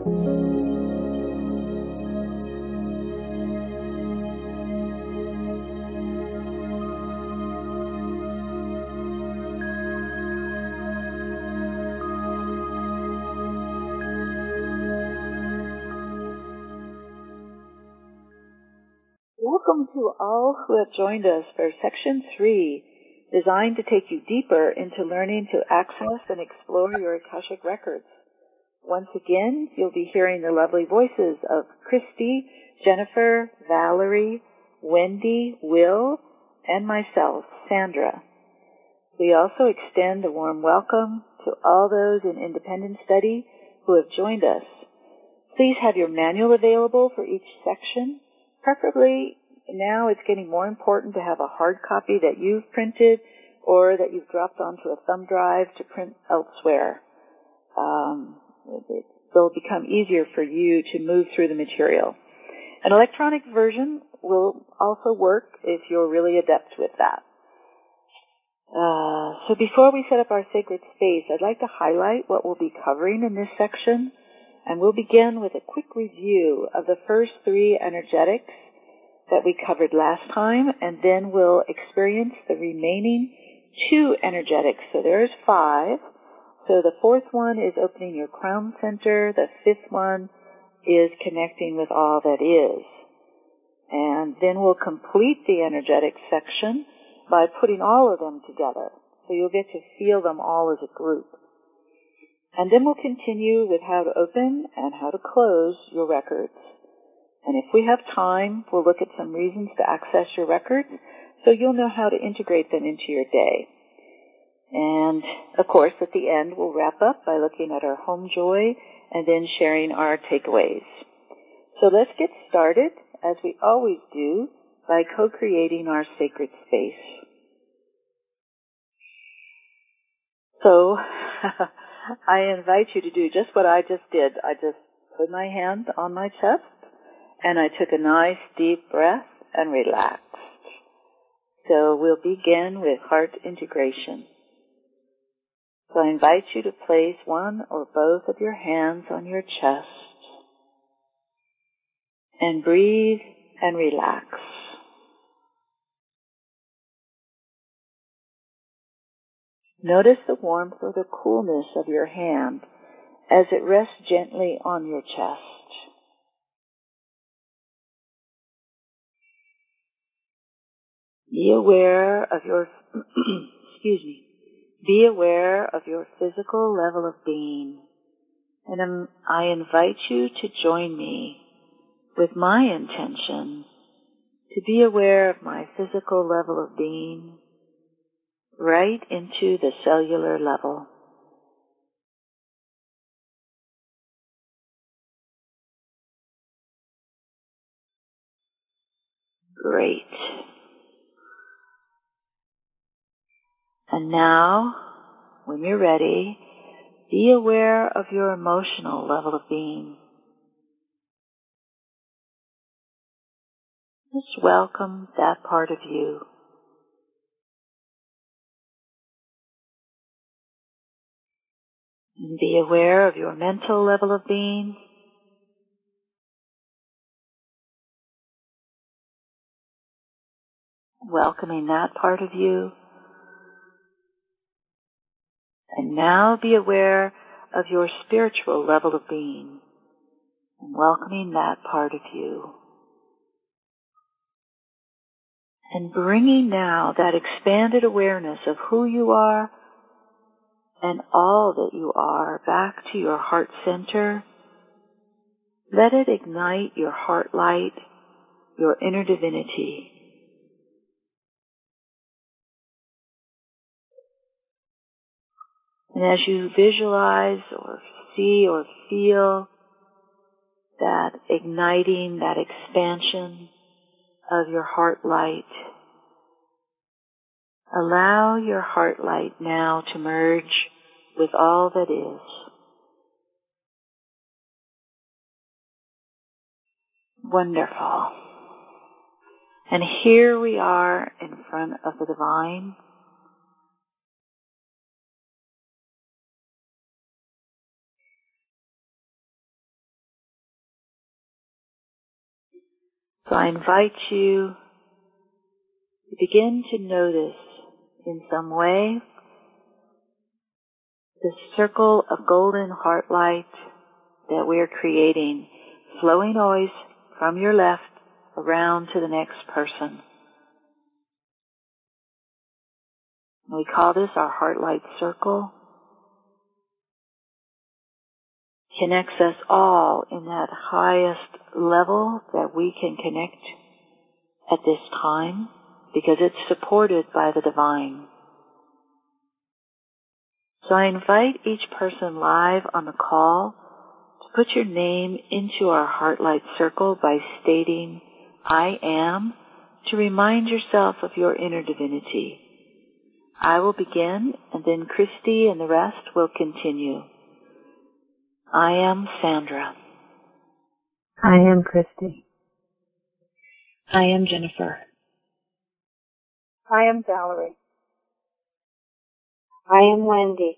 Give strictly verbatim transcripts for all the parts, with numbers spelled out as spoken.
Welcome to all who have joined us for Section three, designed to take you deeper into learning to access and explore your Akashic records. Once again, you'll be hearing the lovely voices of Christy, Jennifer, Valerie, Wendy, Will, and myself, Sandra. We also extend a warm welcome to all those in independent study who have joined us. Please have your manual available for each section. Preferably, now it's getting more important to have a hard copy that you've printed or that you've dropped onto a thumb drive to print elsewhere. Um, it will become easier for you to move through the material. An electronic version will also work if you're really adept with that. Uh, so before we set up our sacred space, I'd like to highlight what we'll be covering in this section. And we'll begin with a quick review of the first three energetics that we covered last time, and then we'll experience the remaining two energetics. So there's five. So the fourth one is opening your crown center. The fifth one is connecting with all that is. And then we'll complete the energetic section by putting all of them together. So you'll get to feel them all as a group. And then we'll continue with how to open and how to close your records. And if we have time, we'll look at some reasons to access your records so you'll know how to integrate them into your day. And, of course, at the end, we'll wrap up by looking at our home joy and then sharing our takeaways. So let's get started, as we always do, by co-creating our sacred space. So, I invite you to do just what I just did. I just put my hand on my chest, and I took a nice deep breath and relaxed. So we'll begin with heart integration. So I invite you to place one or both of your hands on your chest and breathe and relax. Notice the warmth or the coolness of your hand as it rests gently on your chest. Be aware of your, excuse me, be aware of your physical level of being. And um, I invite you to join me with my intention to be aware of my physical level of being right into the cellular level. Great. And now, when you're ready, be aware of your emotional level of being. Just welcome that part of you. And be aware of your mental level of being. Welcoming that part of you. And now be aware of your spiritual level of being. And welcoming that part of you. And bringing now that expanded awareness of who you are and all that you are back to your heart center. Let it ignite your heart light, your inner divinity. And as you visualize or see or feel that igniting, that expansion of your heart light, allow your heart light now to merge with all that is. Wonderful. And here we are in front of the divine. So I invite you to begin to notice in some way the circle of golden heart light that we're creating, flowing always from your left around to the next person. We call this our heart light circle. Connects us all in that highest level that we can connect at this time because it's supported by the divine. So I invite each person live on the call to put your name into our heart light circle by stating, I am, to remind yourself of your inner divinity. I will begin, and then Christy and the rest will continue. I am Sandra. I am Christy. I am Jennifer. I am Valerie. I am Wendy.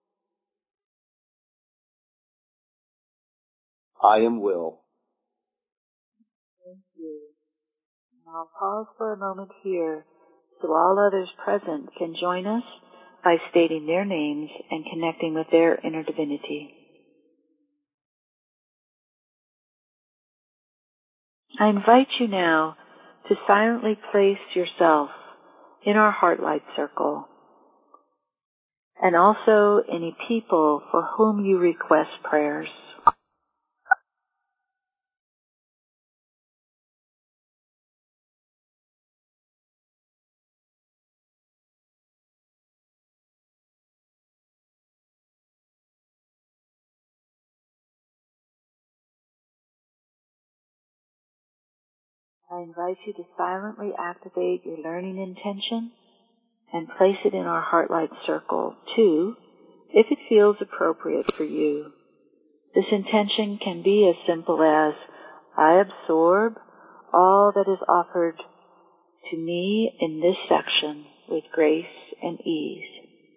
I am Will. Thank you. And I'll pause for a moment here so all others present can join us by stating their names and connecting with their inner divinity. I invite you now to silently place yourself in our heart light circle and also any people for whom you request prayers. I invite you to silently activate your learning intention and place it in our heart light circle, too, if it feels appropriate for you. This intention can be as simple as, I absorb all that is offered to me in this section with grace and ease.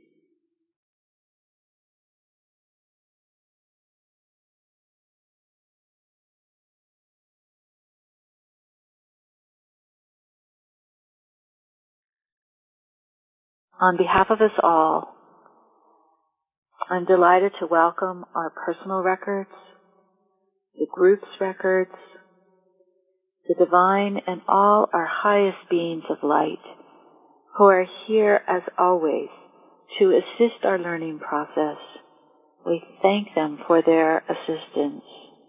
On behalf of us all, I'm delighted to welcome our personal records, the group's records, the divine, and all our highest beings of light who are here as always to assist our learning process. We thank them for their assistance.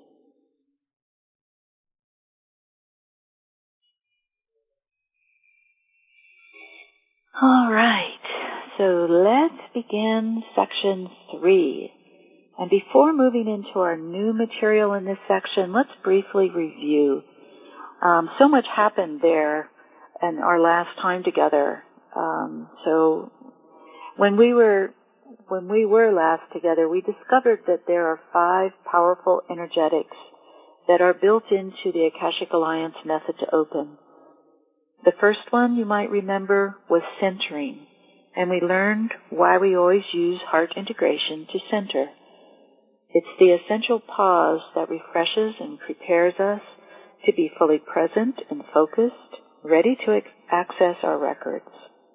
All right, so let's begin section three. And before moving into our new material in this section, let's briefly review. Um, so much happened there in our last time together. Um, so when we were when we were last together, we discovered that there are five powerful energetics that are built into the Akashic Alliance method to open. The first one, you might remember, was centering, and we learned why we always use heart integration to center. It's the essential pause that refreshes and prepares us to be fully present and focused, ready to ex- access our records.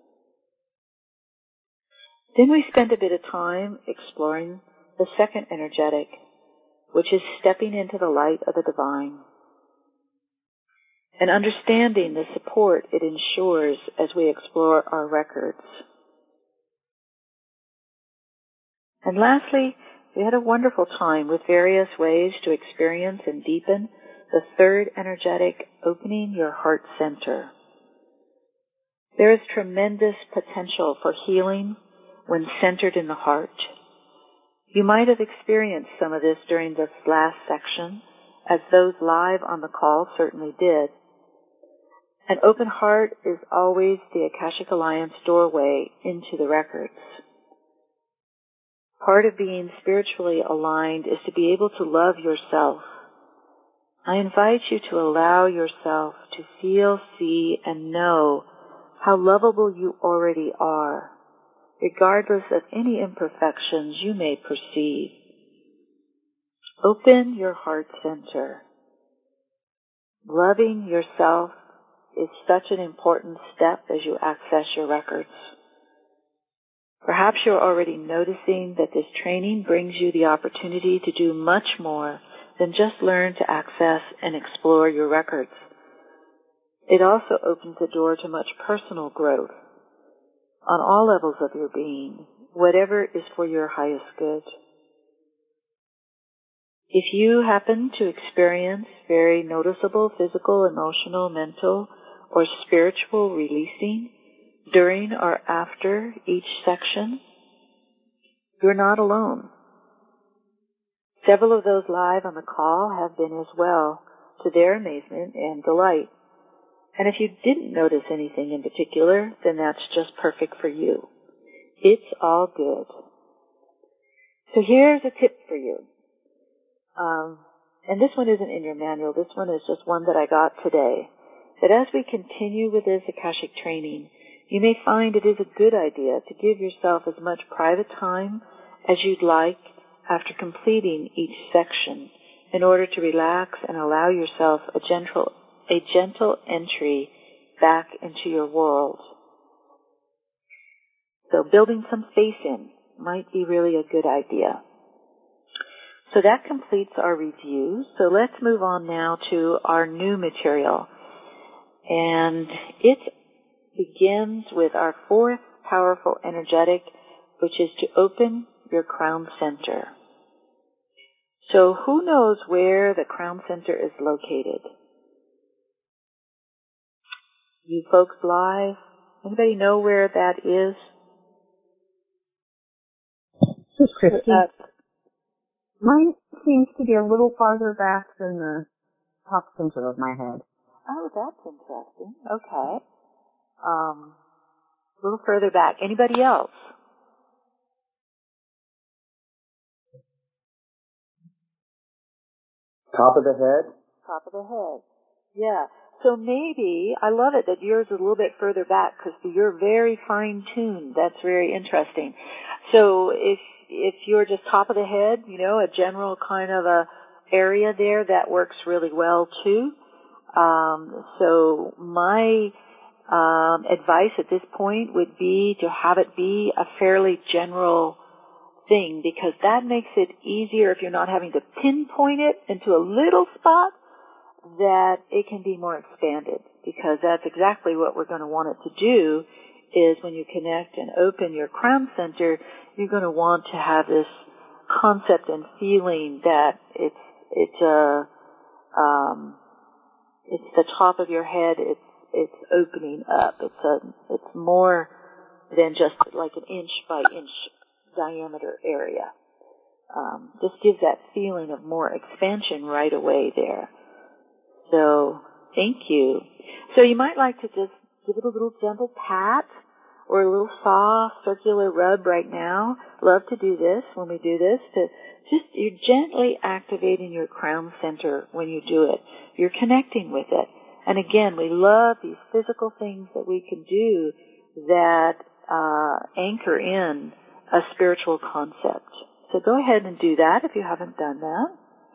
Then we spent a bit of time exploring the second energetic, which is stepping into the light of the divine, and understanding the support it ensures as we explore our records. And lastly, we had a wonderful time with various ways to experience and deepen the third energetic, opening your heart center. There is tremendous potential for healing when centered in the heart. You might have experienced some of this during this last section, as those live on the call certainly did. An open heart is always the Akashic Alliance doorway into the records. Part of being spiritually aligned is to be able to love yourself. I invite you to allow yourself to feel, see, and know how lovable you already are, regardless of any imperfections you may perceive. Open your heart center. Loving yourself is such an important step as you access your records. Perhaps you're already noticing that this training brings you the opportunity to do much more than just learn to access and explore your records. It also opens the door to much personal growth on all levels of your being, whatever is for your highest good. If you happen to experience very noticeable physical, emotional, mental, or spiritual releasing during or after each section, you're not alone. Several of those live on the call have been as well, to their amazement and delight. And if you didn't notice anything in particular, then that's just perfect for you. It's all good. So here's a tip for you. Um, and this one isn't in your manual. This one is just one that I got today. That as we continue with this Akashic training, you may find it is a good idea to give yourself as much private time as you'd like after completing each section in order to relax and allow yourself a gentle, a gentle entry back into your world. So building some space in might be really a good idea. So that completes our review. So let's move on now to our new material. And it begins with our fourth powerful energetic, which is to open your crown center. So who knows where the crown center is located? You folks live, anybody know where that is? This is Christy. Uh, Mine seems to be a little farther back than the top center of my head. Oh, that's interesting. Okay. Um, a little further back. Anybody else? Top of the head? Top of the head. Yeah. So maybe, I love it that yours is a little bit further back because you're very fine-tuned. That's very interesting. So if if you're just top of the head, you know, a general kind of a area there, that works really well too. Um, so my um, advice at this point would be to have it be a fairly general thing, because that makes it easier if you're not having to pinpoint it into a little spot, that it can be more expanded, because that's exactly what we're going to want it to do. Is when you connect and open your crown center, you're going to want to have this concept and feeling that it's it's a um, it's the top of your head. It's it's opening up. It's a it's more than just like an inch by inch diameter area. Um, just gives that feeling of more expansion right away there. So thank you. So you might like to just give it a little gentle pat or a little soft circular rub right now. Love to do this when we do this. To just you're gently activating your crown center when you do it. You're connecting with it. And again, we love these physical things that we can do that uh, anchor in a spiritual concept. So go ahead and do that if you haven't done that.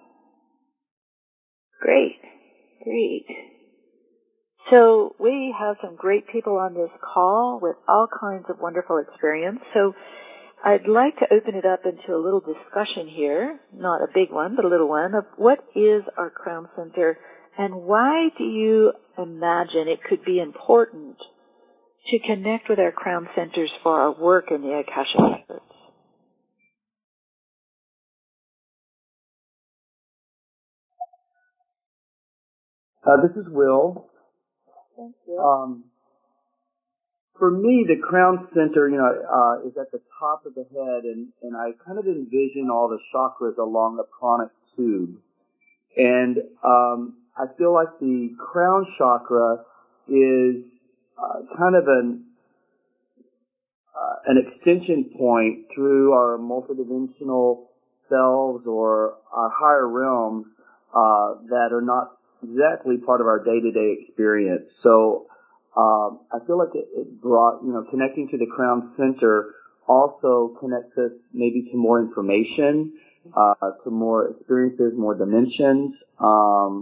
Great, great. So we have some great people on this call with all kinds of wonderful experience. So I'd like to open it up into a little discussion here, not a big one, but a little one, of what is our crown center and why do you imagine it could be important to connect with our crown centers for our work in the Akashic Records? Uh, this is Will. Thank you. Um, for me, the crown center, you know, uh, is at the top of the head, and, and I kind of envision all the chakras along the pranic tube. And um, I feel like the crown chakra is uh, kind of an uh, an extension point through our multidimensional selves or our higher realms uh, that are not exactly part of our day-to-day experience. So um, I feel like it, it brought, you know, connecting to the crown center also connects us maybe to more information, uh, to more experiences, more dimensions, um,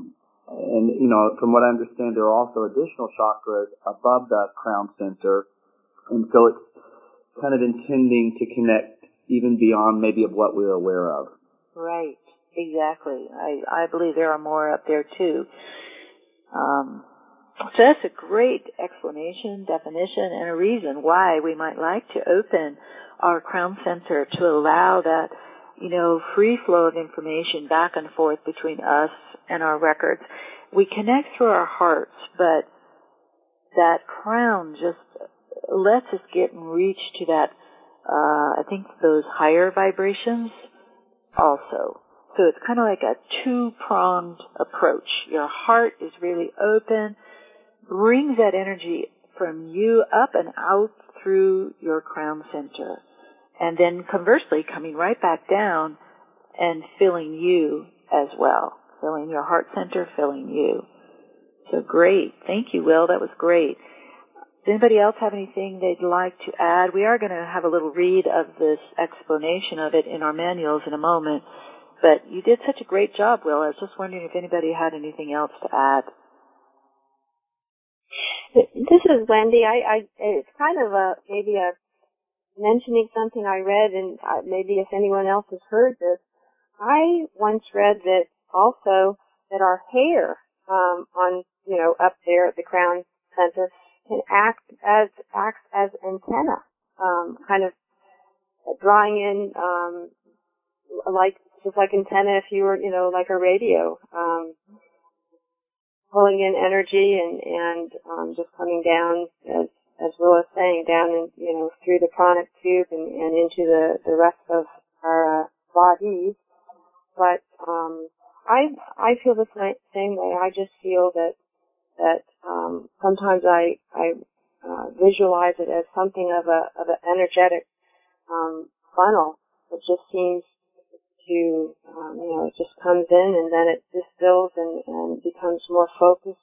and, you know, from what I understand, there are also additional chakras above the crown center. And so it's kind of intending to connect even beyond maybe of what we're aware of. Right. Exactly. I, I believe there are more up there too. Um, so that's a great explanation, definition, and a reason why we might like to open our crown center to allow that, you know, free flow of information back and forth between us and our records. We connect through our hearts, but that crown just lets us get and reach to that, uh, I think those higher vibrations also. So it's kind of like a two-pronged approach. Your heart is really open, brings that energy from you up and out through your crown center. And then conversely, coming right back down and filling you as well. Filling your heart center, filling you. So great. Thank you, Will. That was great. Does anybody else have anything they'd like to add? We are going to have a little read of this explanation of it in our manuals in a moment. But you did such a great job, Will. I was just wondering if anybody had anything else to add. This is Wendy. I, I it's kind of a maybe a mentioning something I read, and uh, maybe if anyone else has heard this. I once read that also that our hair um, on you know up there at the crown center can act as acts as antenna, um, kind of drawing in um, like just like antenna if you were you know like a radio, um, pulling in energy and and um, just coming down as as Will was saying down in, you know through the pranic tube and, and into the the rest of our uh, bodies. But um, I I feel the same way. I just feel that that um, sometimes I I uh, visualize it as something of a of an energetic um, funnel that just seems to um, you know it just comes in and then it distills and, and becomes more focused,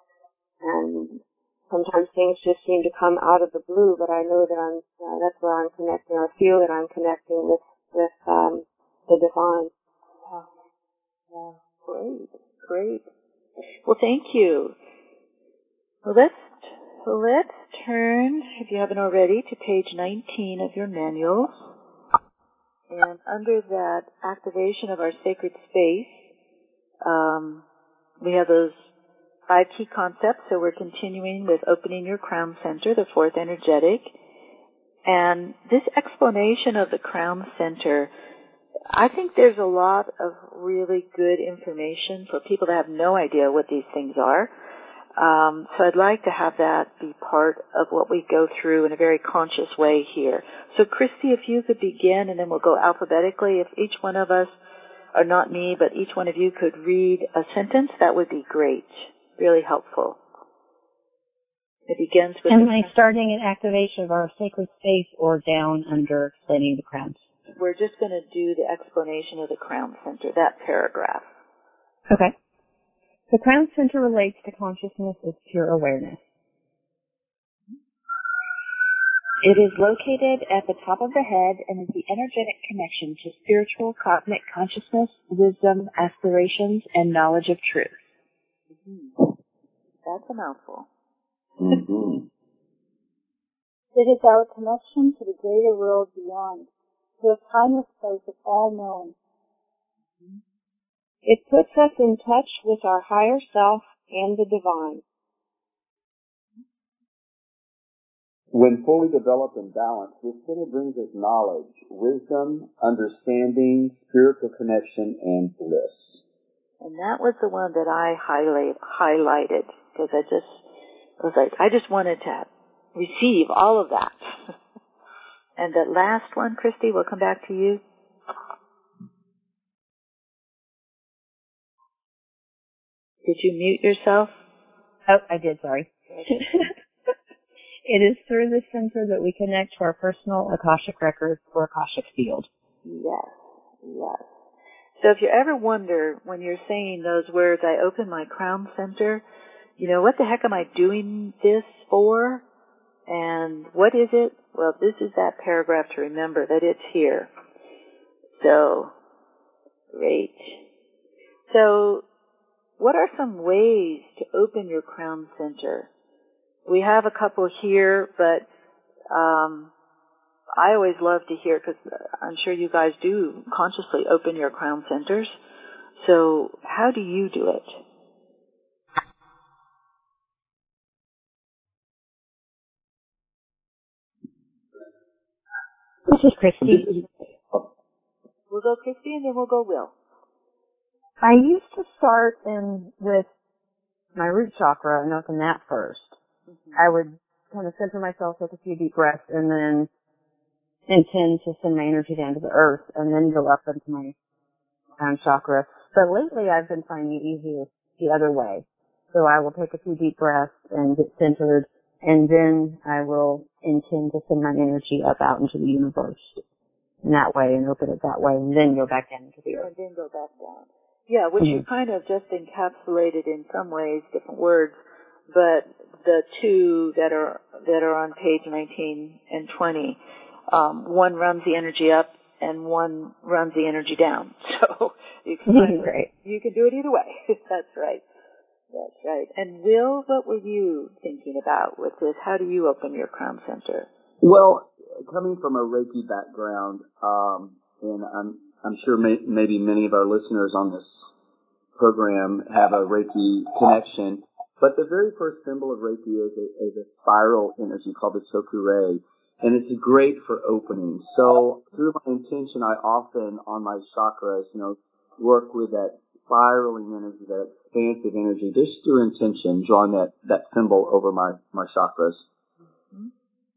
and sometimes things just seem to come out of the blue. But I know that I'm uh, that's where I'm connecting, or feel that I'm connecting with with um, the divine. Oh, yeah, great, great. Well, thank you. Well, let's, let's turn, if you haven't already, to page nineteen of your manuals. And under that activation of our sacred space, um, we have those five key concepts. So we're continuing with opening your crown center, the fourth energetic. And this explanation of the crown center, I think there's a lot of really good information for people that have no idea what these things are. Um, so I'd like to have that be part of what we go through in a very conscious way here. So Christy, if you could begin, and then we'll go alphabetically. If each one of us, or not me, but each one of you could read a sentence, that would be great. Really helpful. It begins with... Am I starting an activation of our sacred space or down under explaining the crowns? We're just going to do the explanation of the crown center, that paragraph. Okay. The crown center relates to consciousness as pure awareness. It is located at the top of the head and is the energetic connection to spiritual cosmic consciousness, wisdom, aspirations, and knowledge of truth. Mm-hmm. That's a mouthful. Mm-hmm. It is our connection to the greater world beyond, to a timeless place of all knowing. Mm-hmm. It puts us in touch with our higher self and the divine. When fully developed and balanced, this center brings us knowledge, wisdom, understanding, spiritual connection, and bliss. And that was the one that I highlight, highlighted, because I just I was like, I just wanted to receive all of that. And that last one, Christy, we'll come back to you. Did you mute yourself? Oh, I did, sorry. It is through the center that we connect to our personal Akashic records or Akashic field. Yes, yes. So if you ever wonder when you're saying those words, I open my crown center, you know, what the heck am I doing this for? And what is it? Well, this is that paragraph to remember that it's here. So, great. So, what are some ways to open your crown center? We have a couple here, but um, I always love to hear, because I'm sure you guys do consciously open your crown centers. So how do you do it? This is Christy. We'll go Christy and then we'll go Will. I used to start in with my root chakra and open that first. Mm-hmm. I would kind of center myself, take a few deep breaths, and then intend to send my energy down to the earth, and then go up into my crown chakra. But lately, I've been finding it easier the other way. So I will take a few deep breaths and get centered, and then I will intend to send my energy up out into the universe in that way, and open it that way, and then go back down into the earth. And then go back down. Yeah, which mm-hmm. you kind of just encapsulated in some ways, different words, but the two that are that are on page nineteen and twenty, um, one runs the energy up and one runs the energy down. So you can kind of, right. you can do it either way. That's right. That's right. And Will, what were you thinking about with this? How do you open your crown center? Well, coming from a Reiki background, um, and I'm I'm sure may, maybe many of our listeners on this program have a Reiki connection, but the very first symbol of Reiki is a, is a spiral energy called the Choku-rei, and it's great for opening. So through my intention, I often, on my chakras, you know, work with that spiraling energy, that expansive energy, just through intention, drawing that, that symbol over my, my chakras. Mm-hmm.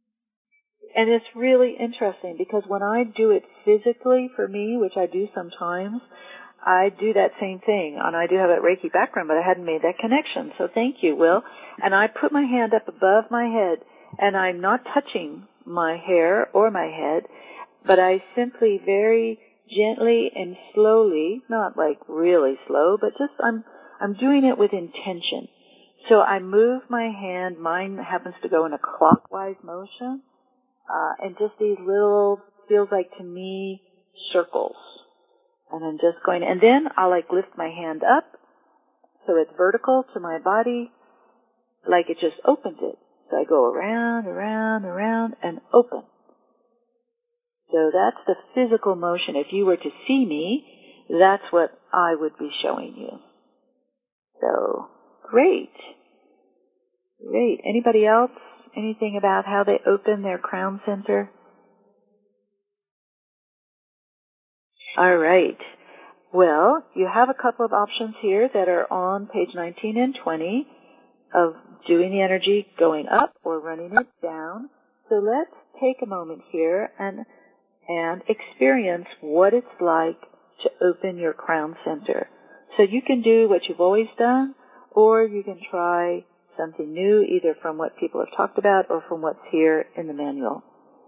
And it's really interesting because when I do it physically for me, which I do sometimes, I do that same thing. And I do have that Reiki background, but I hadn't made that connection. So thank you, Will. And I put my hand up above my head, and I'm not touching my hair or my head, but I simply very gently and slowly, not like really slow, but just I'm I'm doing it with intention. So I move my hand. Mine happens to go in a clockwise motion. Uh, and just these little, feels like to me, circles. And I'm just going, and then I'll like lift my hand up so it's vertical to my body, like it just opens it. So I go around, around, around, and open. So that's the physical motion. If you were to see me, that's what I would be showing you. So, great. Great. Anybody else? Anything about how they open their crown center? All right. Well, you have a couple of options here that are on page nineteen and twenty of doing the energy going up or running it down. So let's take a moment here and and experience what it's like to open your crown center. So you can do what you've always done, or you can try something new, either from what people have talked about or from what's here in the manual.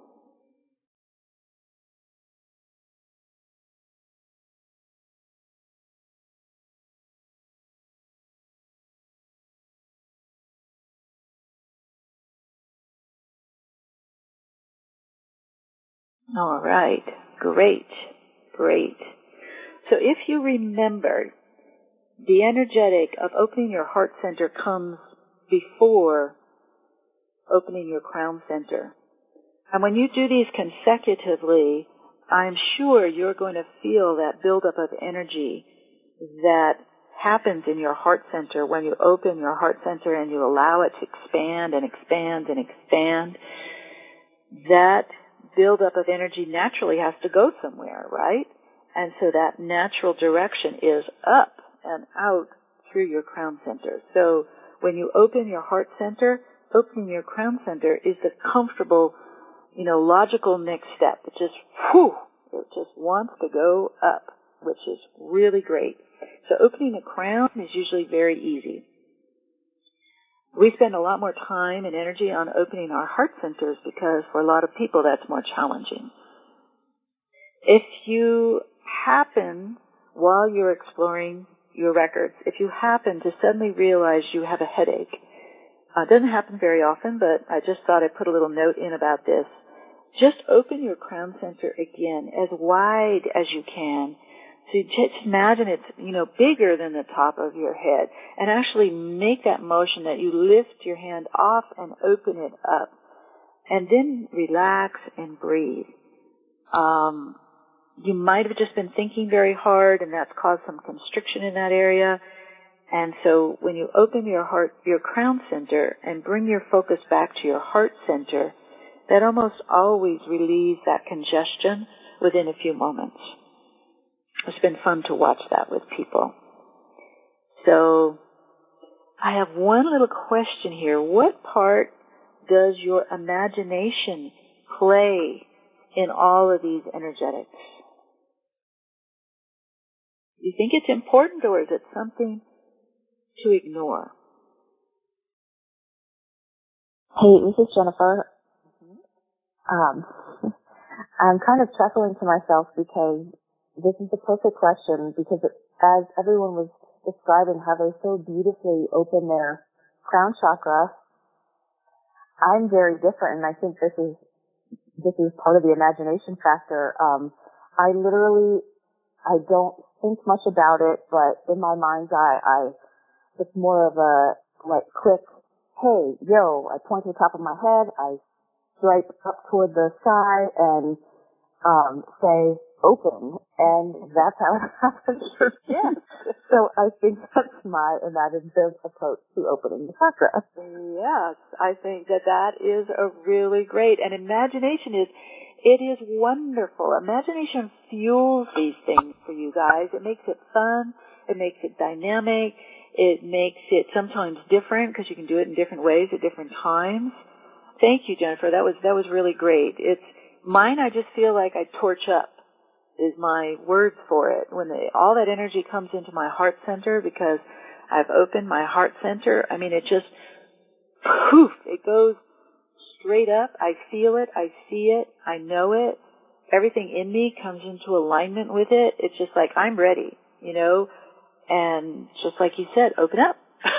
All right. Great. Great. So if you remember, the energetic of opening your heart center comes before opening your crown center. And when you do these consecutively, I'm sure you're going to feel that buildup of energy that happens in your heart center when you open your heart center and you allow it to expand and expand and expand. That buildup of energy naturally has to go somewhere, right? And so that natural direction is up and out through your crown center. So when you open your heart center, opening your crown center is the comfortable, you know, logical next step. It just, whew, it just wants to go up, which is really great. So opening the crown is usually very easy. We spend a lot more time and energy on opening our heart centers because for a lot of people that's more challenging. If you happen, while you're exploring your records, if you happen to suddenly realize you have a headache, uh, it doesn't happen very often, but I just thought I'd put a little note in about this. Just open your crown center again as wide as you can So you just imagine it's, you know, bigger than the top of your head, and actually make that motion that you lift your hand off and open it up, and then relax and breathe. Um, you might have just been thinking very hard, and that's caused some constriction in that area. And so when you open your heart, your crown center, and bring your focus back to your heart center, that almost always relieves that congestion within a few moments. It's been fun to watch that with people. So I have one little question here. What part does your imagination play in all of these energetics? Do you think it's important, or is it something to ignore? Hey, this is Jennifer. Um, I'm kind of chuckling to myself because this is the perfect question, because it, as everyone was describing how they so beautifully open their crown chakra, I'm very different, and I think this is this is part of the imagination factor. Um, I literally, I don't think much about it, but in my mind's eye, I it's more of a like quick, hey, yo, I point to the top of my head, I stripe up toward the sky, and um, say open, and that's how it happens for me. Yes. So I think that's my imaginative approach to opening the chakra. Yes, I think that that is a really great, and imagination is, it is wonderful. Imagination fuels these things for you guys. It makes it fun. It makes it dynamic. It makes it sometimes different, because you can do it in different ways at different times. Thank you, Jennifer. That was, that was really great. It's, mine, I just feel like I torch up is my word for it. When they, all that energy comes into my heart center, because I've opened my heart center, I mean, it just, poof, it goes straight up. I feel it. I see it. I know it. Everything in me comes into alignment with it. It's just like, I'm ready, you know, and just like you said, open up.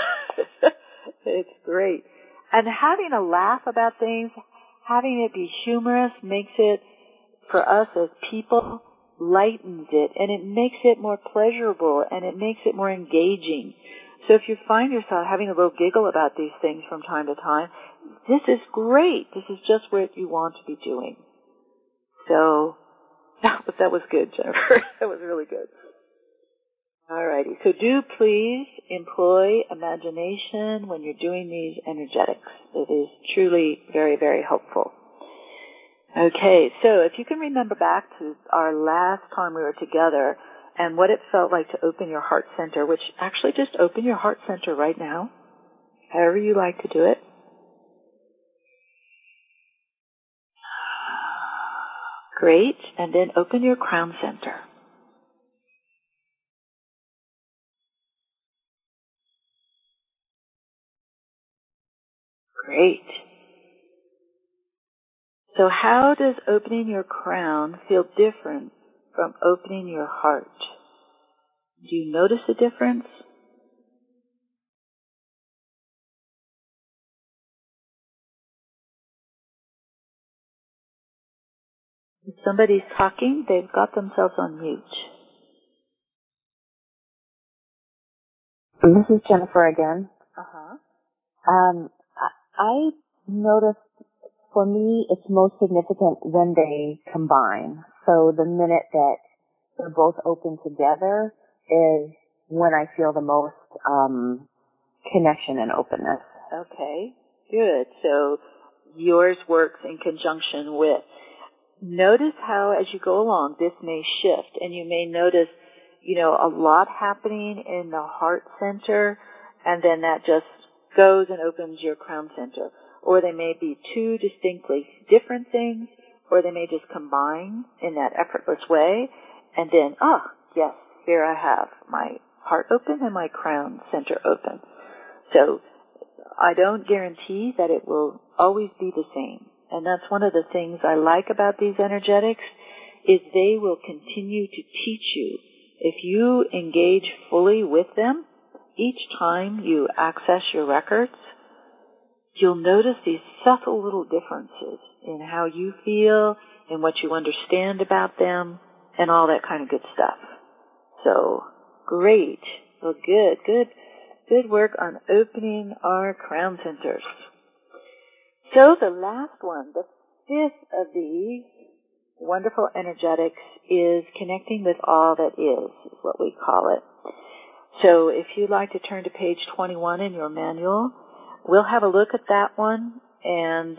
It's great. And having a laugh about things, having it be humorous makes it, for us as people, lightens it, and it makes it more pleasurable, and it makes it more engaging. So if you find yourself having a little giggle about these things from time to time, this is great. This is just what you want to be doing. So, but that was good, Jennifer. That was really good. Alrighty. So do please employ imagination when you're doing these energetics. It is truly very, very helpful. Okay, so if you can remember back to our last time we were together and what it felt like to open your heart center, which actually just open your heart center right now, however you like to do it. Great, and then open your crown center. Great. So how does opening your crown feel different from opening your heart? Do you notice a difference? If somebody's talking, they've got themselves on mute. This is Jennifer again. Uh-huh. Um, I, I noticed, for me, it's most significant when they combine. So the minute that they're both open together is when I feel the most um, connection and openness. Okay, good. So yours works in conjunction with. Notice how as you go along this may shift, and you may notice, you know, a lot happening in the heart center, and then that just goes and opens your crown center. Or they may be two distinctly different things, or they may just combine in that effortless way, and then, ah, yes, here I have my heart open and my crown center open. So I don't guarantee that it will always be the same. And that's one of the things I like about these energetics, is they will continue to teach you. If you engage fully with them, each time you access your records, you'll notice these subtle little differences in how you feel and what you understand about them and all that kind of good stuff. So, great. Well, good, good, good work on opening our crown centers. So the last one, the fifth of these wonderful energetics is connecting with all that is, is what we call it. So if you'd like to turn to page twenty-one in your manual, we'll have a look at that one, and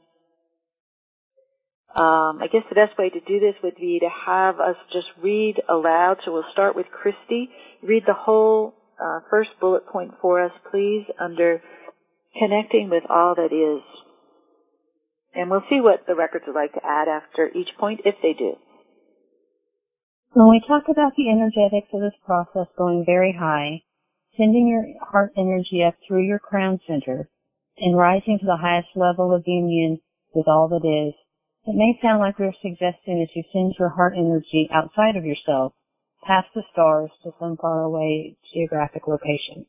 um, I guess the best way to do this would be to have us just read aloud. So we'll start with Christy. Read the whole uh, first bullet point for us, please, under connecting with all that is. And we'll see what the records would like to add after each point, if they do. When we talk about the energetics of this process going very high, sending your heart energy up through your crown center and rising to the highest level of union with all that is, it may sound like we're suggesting that you send your heart energy outside of yourself, past the stars to some faraway geographic location.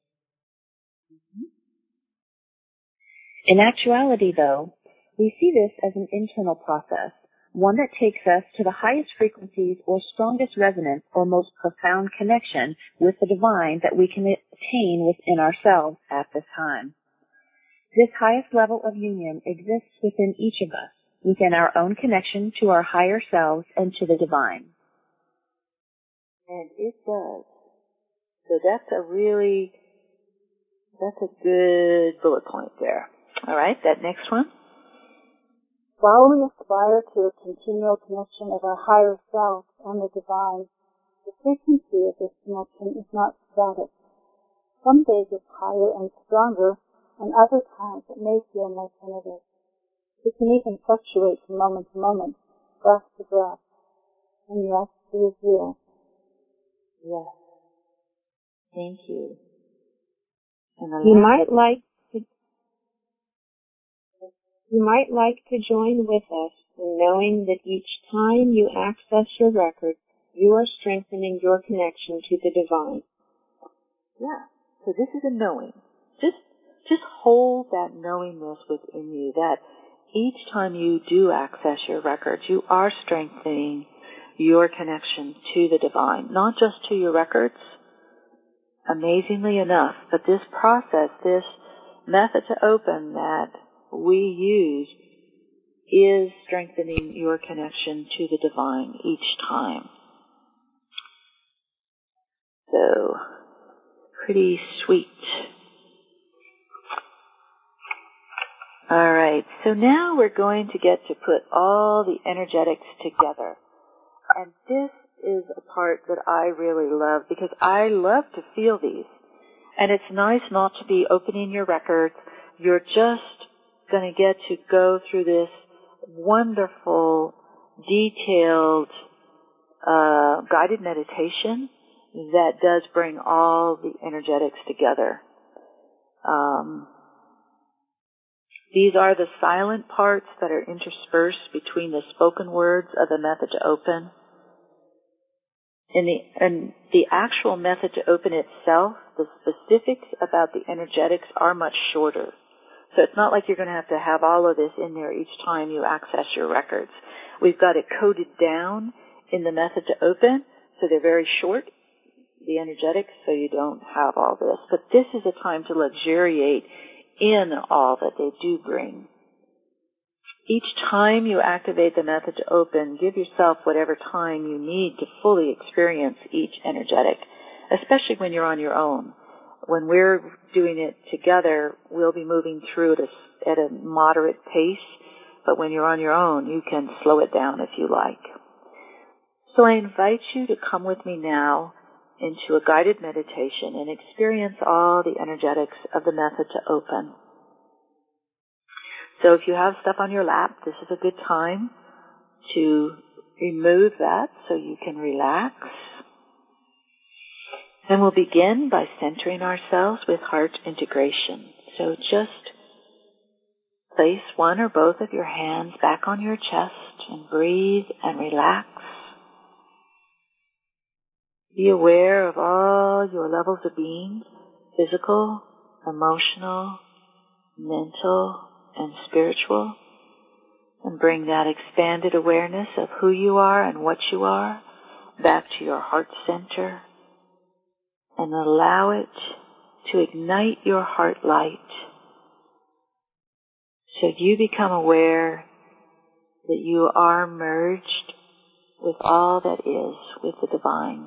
In actuality, though, we see this as an internal process, one that takes us to the highest frequencies or strongest resonance or most profound connection with the divine that we can attain within ourselves at this time. This highest level of union exists within each of us, within our own connection to our higher selves and to the divine. And it does. So that's a really, that's a good bullet point there. All right, that next one. While we aspire to a continual connection of our higher self and the divine, the frequency of this connection is not static. Some days it's higher and stronger, and other times it may feel more tentative. It can even fluctuate from moment to moment, breath to breath. And yes, it is real. Yes. Thank you. And the You last might like to, you might like to join with us in knowing that each time you access your record, you are strengthening your connection to the divine. Yeah. So this is a knowing. Just, just hold that knowingness within you that each time you do access your records, you are strengthening your connection to the divine, not just to your records, amazingly enough, but this process, this method to open that we use is strengthening your connection to the divine each time. So, pretty sweet. All right, so now we're going to get to put all the energetics together. And this is a part that I really love because I love to feel these. And it's nice not to be opening your records. You're just going to get to go through this wonderful, detailed, uh, guided meditation that does bring all the energetics together. Um, These are the silent parts that are interspersed between the spoken words of the method to open. In the, and the actual method to open itself, the specifics about the energetics are much shorter. So it's not like you're going to have to have all of this in there each time you access your records. We've got it coded down in the method to open, so they're very short, the energetics, so you don't have all this. But this is a time to luxuriate in all that they do bring. Each time you activate the method to open, give yourself whatever time you need to fully experience each energetic, especially when you're on your own. When we're doing it together, we'll be moving through it at a moderate pace, but when you're on your own, you can slow it down if you like. So I invite you to come with me now into a guided meditation and experience all the energetics of the method to open. So if you have stuff on your lap, this is a good time to remove that so you can relax. And we'll begin by centering ourselves with heart integration. So just place one or both of your hands back on your chest and breathe and relax. Be aware of all your levels of being, physical, emotional, mental, and spiritual, and bring that expanded awareness of who you are and what you are back to your heart center and allow it to ignite your heart light so you become aware that you are merged with all that is, with the divine.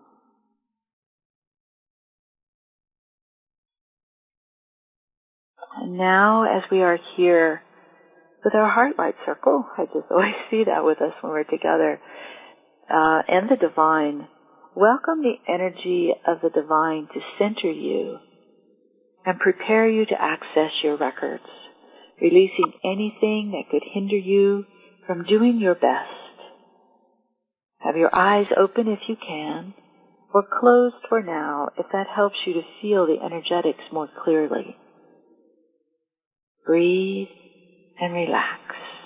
And now, as we are here with our heart light circle, I just always see that with us when we're together, uh, and the divine, welcome the energy of the divine to center you and prepare you to access your records, releasing anything that could hinder you from doing your best. Have your eyes open if you can, or closed for now if that helps you to feel the energetics more clearly. Breathe and relax.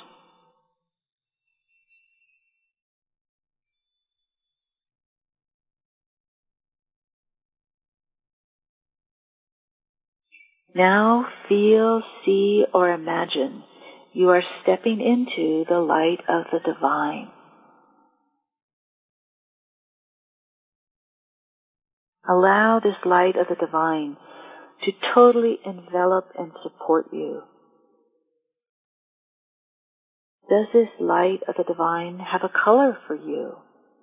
Now feel, see, or imagine you are stepping into the light of the divine. Allow this light of the divine to totally envelop and support you. Does this light of the divine have a color for you?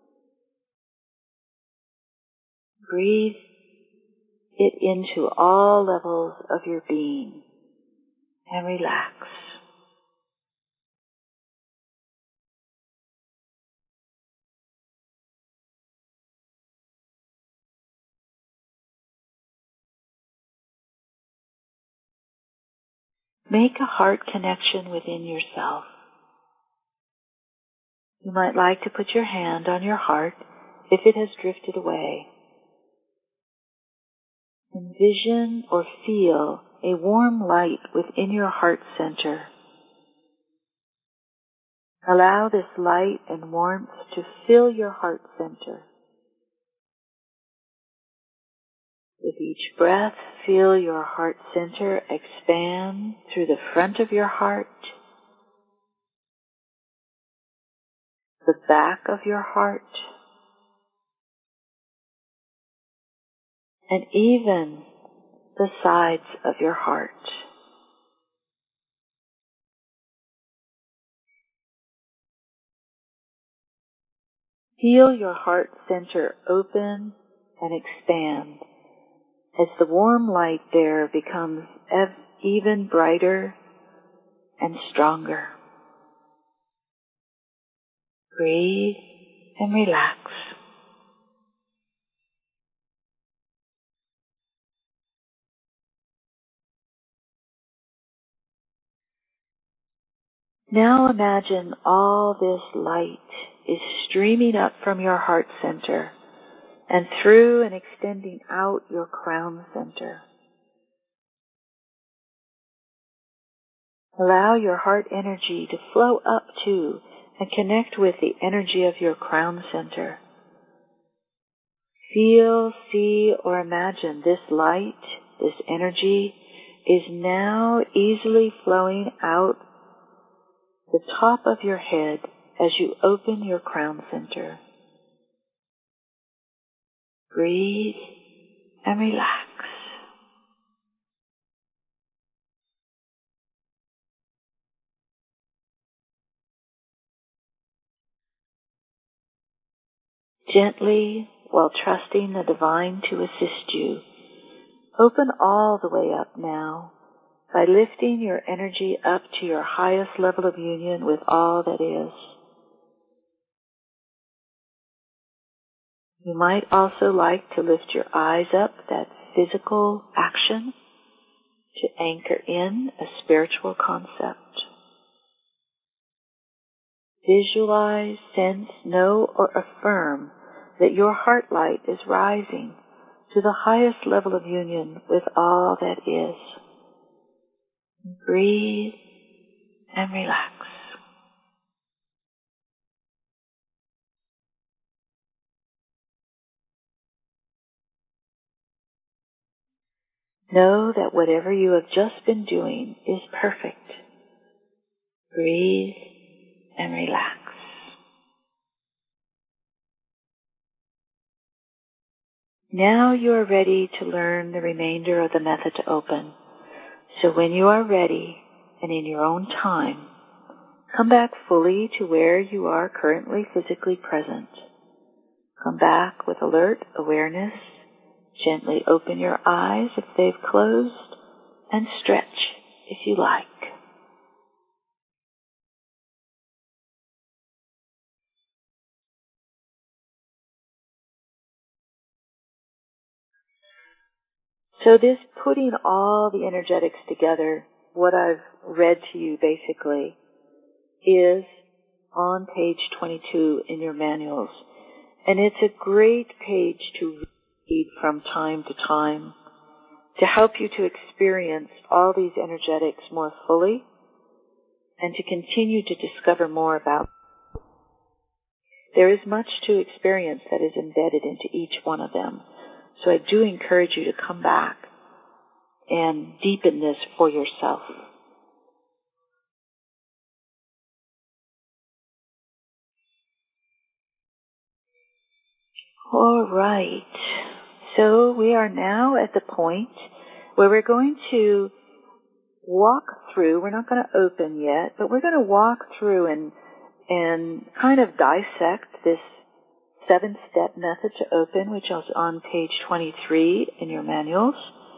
Breathe it into all levels of your being and relax. Make a heart connection within yourself. You might like to put your hand on your heart if it has drifted away. Envision or feel a warm light within your heart center. Allow this light and warmth to fill your heart center. With each breath, feel your heart center expand through the front of your heart, the back of your heart, and even the sides of your heart. Feel your heart center open and expand as the warm light there becomes ev- even brighter and stronger. Breathe and relax. Now imagine all this light is streaming up from your heart center and through and extending out your crown center. Allow your heart energy to flow up to and connect with the energy of your crown center. Feel, see, or imagine this light, this energy, is now easily flowing out the top of your head as you open your crown center. Breathe and relax. Gently, while trusting the divine to assist you, open all the way up now by lifting your energy up to your highest level of union with all that is. You might also like to lift your eyes up, that physical action, to anchor in a spiritual concept. Visualize, sense, know, or affirm that your heart light is rising to the highest level of union with all that is. Breathe and relax. Know that whatever you have just been doing is perfect. Breathe and relax. Now you are ready to learn the remainder of the method to open. So when you are ready and in your own time, come back fully to where you are currently physically present. Come back with alert awareness. Gently open your eyes if they've closed and stretch if you like. So this putting all the energetics together, what I've read to you basically, is on page twenty-two in your manuals. And it's a great page to read from time to time to help you to experience all these energetics more fully and to continue to discover more about them. There is much to experience that is embedded into each one of them. So I do encourage you to come back and deepen this for yourself. All right. So we are now at the point where we're going to walk through, we're not going to open yet, but we're going to walk through and and kind of dissect this seven-step method to open, which is on page twenty-three in your manuals.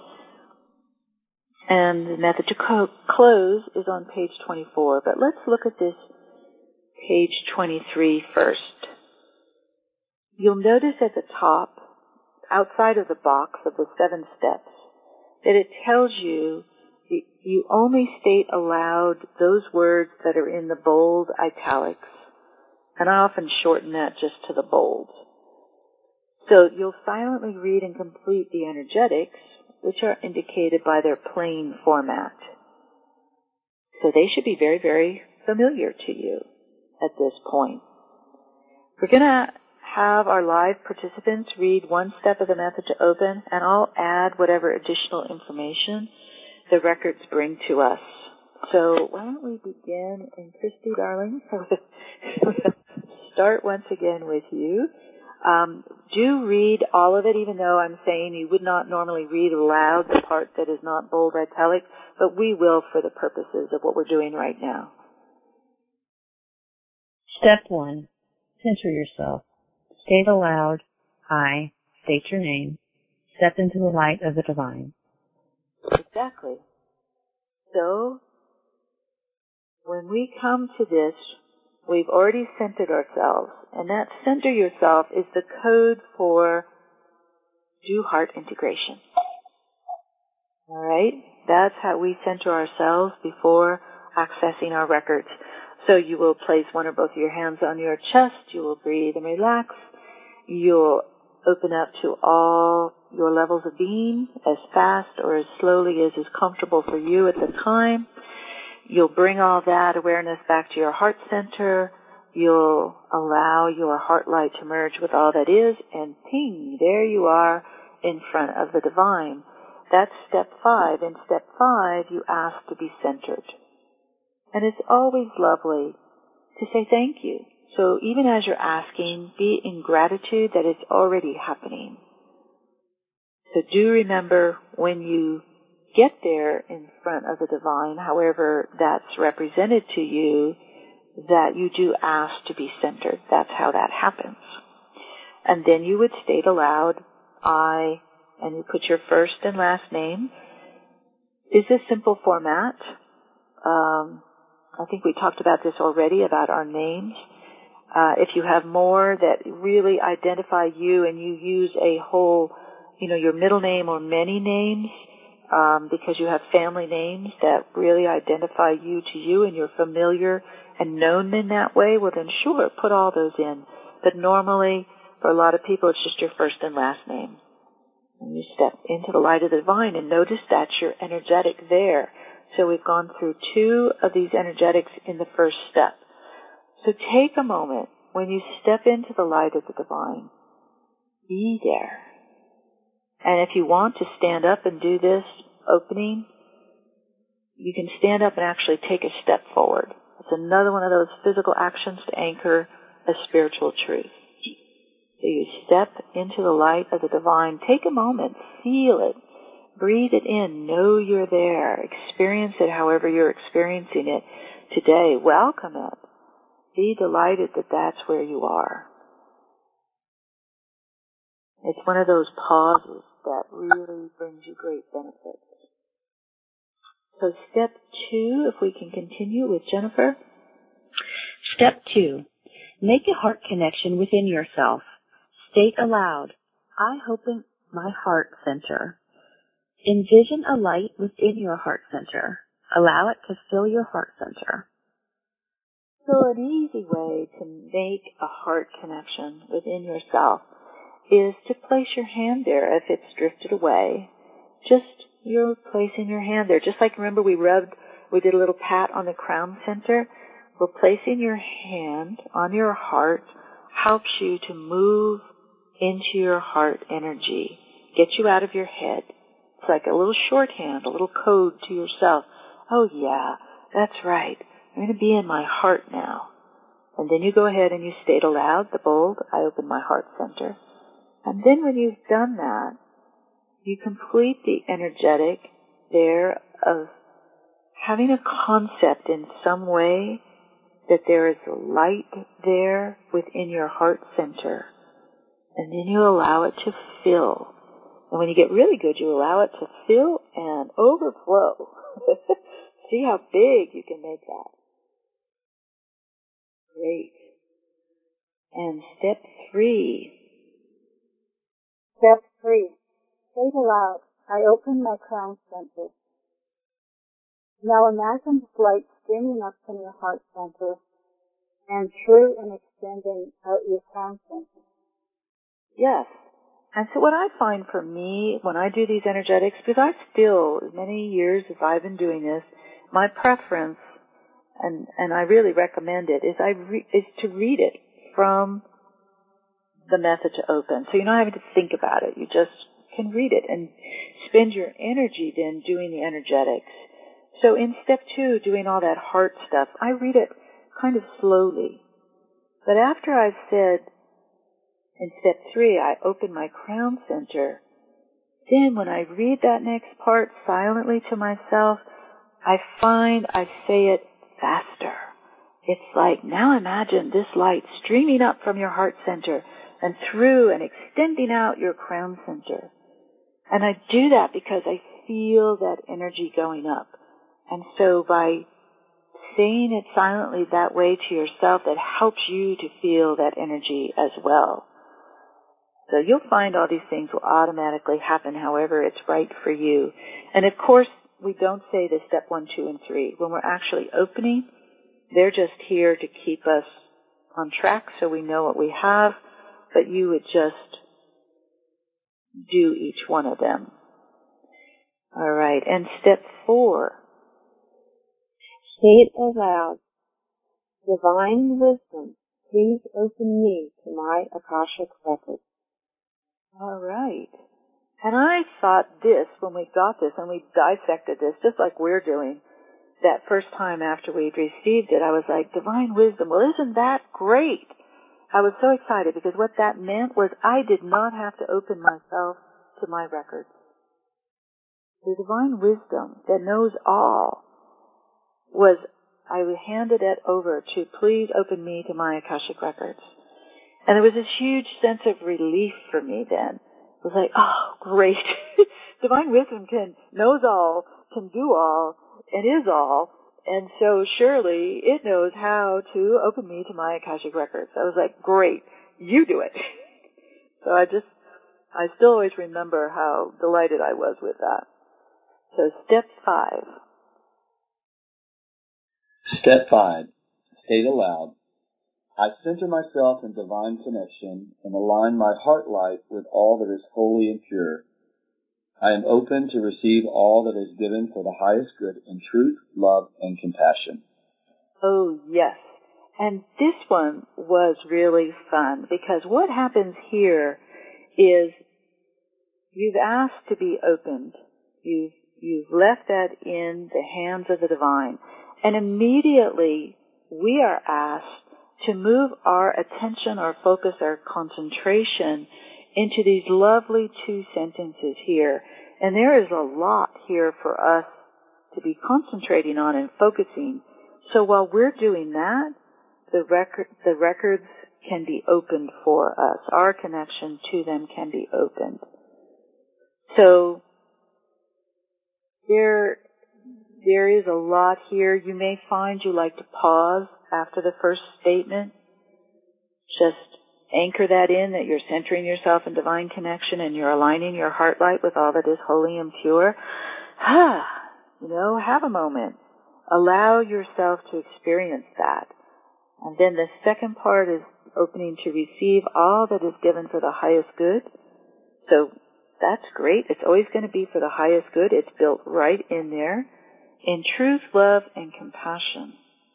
And the method to co- close is on page twenty-four. But let's look at this page twenty-three first. You'll notice at the top, outside of the box of the seven steps, that it tells you that you only state aloud those words that are in the bold italics. And I often shorten that just to the bold. So you'll silently read and complete the energetics, which are indicated by their plain format. So they should be very, very familiar to you at this point. We're going to have our live participants read one step of the method to open, and I'll add whatever additional information the records bring to us. So why don't we begin, and Christy, darling, start once again with you. Um, do read all of it, even though I'm saying you would not normally read aloud the part that is not bold italic, but we will for the purposes of what we're doing right now. Step one, center yourself. State aloud, I, state your name, step into the light of the divine. Exactly. So, when we come to this, we've already centered ourselves, and that center yourself is the code for do heart integration. All right? That's how we center ourselves before accessing our records. So you will place one or both of your hands on your chest, you will breathe and relax, you'll open up to all your levels of being as fast or as slowly as is comfortable for you at the time. You'll bring all that awareness back to your heart center. You'll allow your heart light to merge with all that is, and ping, there you are in front of the divine. That's step five. In step five, you ask to be centered. And it's always lovely to say thank you. So even as you're asking, be in gratitude that it's already happening. So do remember when you get there in front of the divine, however that's represented to you, that you do ask to be centered. That's how that happens. And then you would state aloud, I, and you put your first and last name. Is this simple format? Um, I think we talked about this already, about our names. Uh, if you have more that really identify you and you use a whole, you know, your middle name or many names, um, because you have family names that really identify you to you and you're familiar and known in that way, well then sure, put all those in. But normally, for a lot of people, it's just your first and last name. And you step into the light of the divine and notice that's your energetic there. So we've gone through two of these energetics in the first step. So take a moment when you step into the light of the divine. Be there. And if you want to stand up and do this opening, you can stand up and actually take a step forward. It's another one of those physical actions to anchor a spiritual truth. So you step into the light of the divine. Take a moment. Feel it. Breathe it in. Know you're there. Experience it however you're experiencing it today. Welcome it. Be delighted that that's where you are. It's one of those pauses that really brings you great benefits. So step two, if we can continue with Jennifer. Step two, make a heart connection within yourself. State aloud, I open my heart center. Envision a light within your heart center. Allow it to fill your heart center. So an easy way to make a heart connection within yourself is to place your hand there if it's drifted away. Just you're placing your hand there. Just like, remember, we rubbed, we did a little pat on the crown center. Well, placing your hand on your heart helps you to move into your heart energy, get you out of your head. It's like a little shorthand, a little code to yourself. Oh yeah, that's right. I'm going to be in my heart now. And then you go ahead and you state aloud the bold, I open my heart center. And then when you've done that, you complete the energetic there of having a concept in some way that there is a light there within your heart center. And then you allow it to fill. And when you get really good, you allow it to fill and overflow. See how big you can make that. Great. And step three. Step three. State aloud, I open my crown center. Now imagine this light streaming up from your heart center and through and extending out your crown center. Yes. And so what I find for me when I do these energetics, because I still, as many years as I've been doing this, my preference, and, and I really recommend it, is, I re, is to read it from the method to open. So you're not having to think about it. You just can read it and spend your energy then doing the energetics. So in step two, doing all that heart stuff, I read it kind of slowly. But after I've said, in step three, I open my crown center, then when I read that next part silently to myself, I find I say it faster. It's like, now imagine this light streaming up from your heart center and through and extending out your crown center. And I do that because I feel that energy going up. And so by saying it silently that way to yourself, that helps you to feel that energy as well. So you'll find all these things will automatically happen however it's right for you. And of course, we don't say the step one, two, and three. When we're actually opening, they're just here to keep us on track so we know what we have, but you would just do each one of them. All right, and step four. State aloud, divine wisdom, please open me to my Akashic record. All right. And I thought this, when we got this and we dissected this, just like we're doing, that first time after we'd received it, I was like, divine wisdom, well, isn't that great? I was so excited because what that meant was I did not have to open myself to my records. The divine wisdom that knows all was, I handed it over to please open me to my Akashic records. And there was this huge sense of relief for me then. It was like, oh, great. Divine wisdom can, knows all, can do all, and is all, and so surely it knows how to open me to my Akashic records. I was like, great, you do it. So I just, I still always remember how delighted I was with that. So step five. Step five. State aloud. I center myself in divine connection and align my heart light with all that is holy and pure. I am open to receive all that is given for the highest good in truth, love, and compassion. Oh, yes. And this one was really fun because what happens here is you've asked to be opened. You've, you've left that in the hands of the divine. And immediately we are asked to move our attention, our focus, our concentration into these lovely two sentences here. And there is a lot here for us to be concentrating on and focusing. So while we're doing that, the record, the records can be opened for us. Our connection to them can be opened. So there, there is a lot here. You may find you like to pause after the first statement. Just anchor that in, that you're centering yourself in divine connection and you're aligning your heart light with all that is holy and pure. Ah, you know, have a moment. Allow yourself to experience that. And then the second part is opening to receive all that is given for the highest good. So that's great. It's always going to be for the highest good. It's built right in there. In truth, love, and compassion.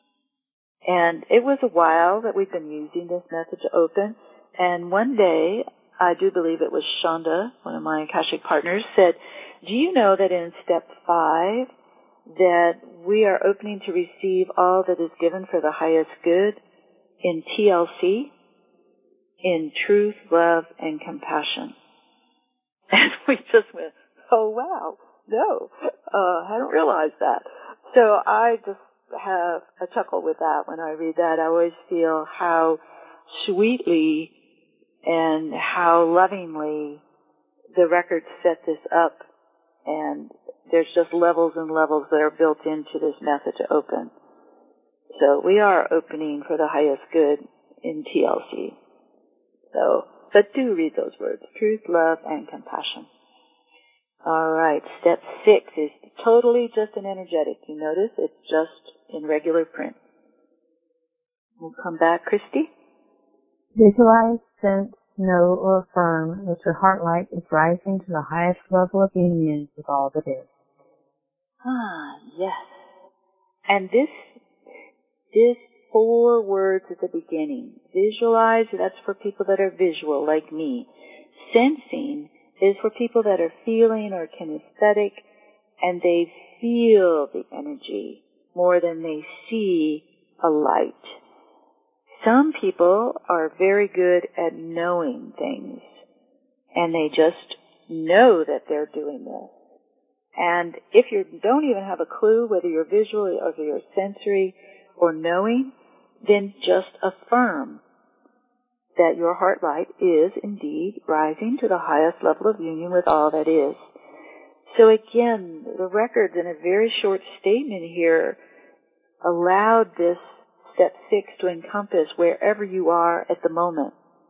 And it was a while that we've been using this method to open. And one day, I do believe it was Shonda, one of my Akashic partners, said, do you know that in step five, that we are opening to receive all that is given for the highest good in T L C, in truth, love, and compassion? And we just went, oh wow, no, uh, I hadn't realized that. So I just have a chuckle with that when I read that. I always feel how sweetly and how lovingly the records set this up, and there's just levels and levels that are built into this method to open. So we are opening for the highest good in T L C. So, but do read those words, truth, love, and compassion. All right, step six is totally just an energetic. You notice it's just in regular print. We'll come back, Christy. Visualize, sense, know, or affirm that your heart light is rising to the highest level of union with all that is. Ah, yes. And this, this four words at the beginning. Visualize, that's for people that are visual, like me. Sensing is for people that are feeling or kinesthetic, and they feel the energy more than they see a light. Some people are very good at knowing things, and they just know that they're doing this. And if you don't even have a clue whether you're visual or whether you're sensory or knowing, then just affirm that your heart light is indeed rising to the highest level of union with all that is. So again, the records in a very short statement here allowed this step six to encompass wherever you are at the moment.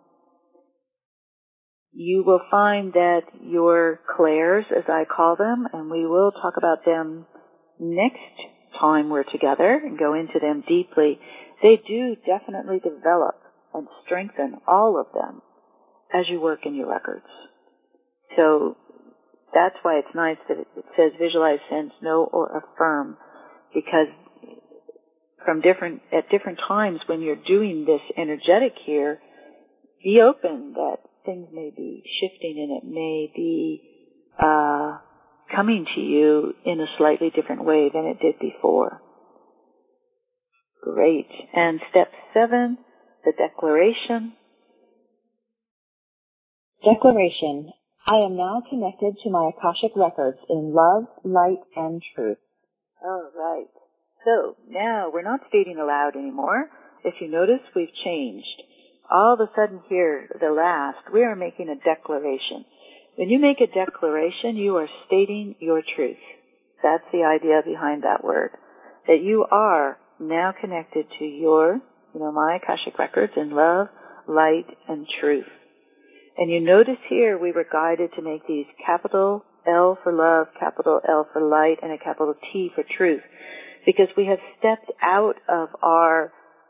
You will find that your clairs, as I call them, and we will talk about them next time we're together and go into them deeply, they do definitely develop and strengthen all of them as you work in your records. So that's why it's nice that it says visualize, sense, know, or affirm, because from different, at different times when you're doing this energetic here, be open that things may be shifting and it may be uh, coming to you in a slightly different way than it did before. Great. And step seven, the declaration. Declaration. I am now connected to my Akashic records in love, light, and truth. All right. So now we're not stating aloud anymore. If you notice, we've changed. All of a sudden here, the last, we are making a declaration. When you make a declaration, you are stating your truth. That's the idea behind that word. That you are now connected to your, you know, my Akashic records in love, light, and truth. And you notice here we were guided to make these capital L for love, capital L for light, and a capital T for truth. Because we have stepped out of our,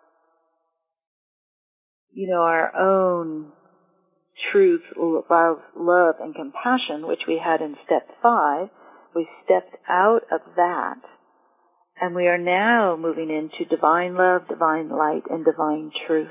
you know, our own truth, love, love, and compassion, which we had in step five. We stepped out of that, and we are now moving into divine love, divine light, and divine truth.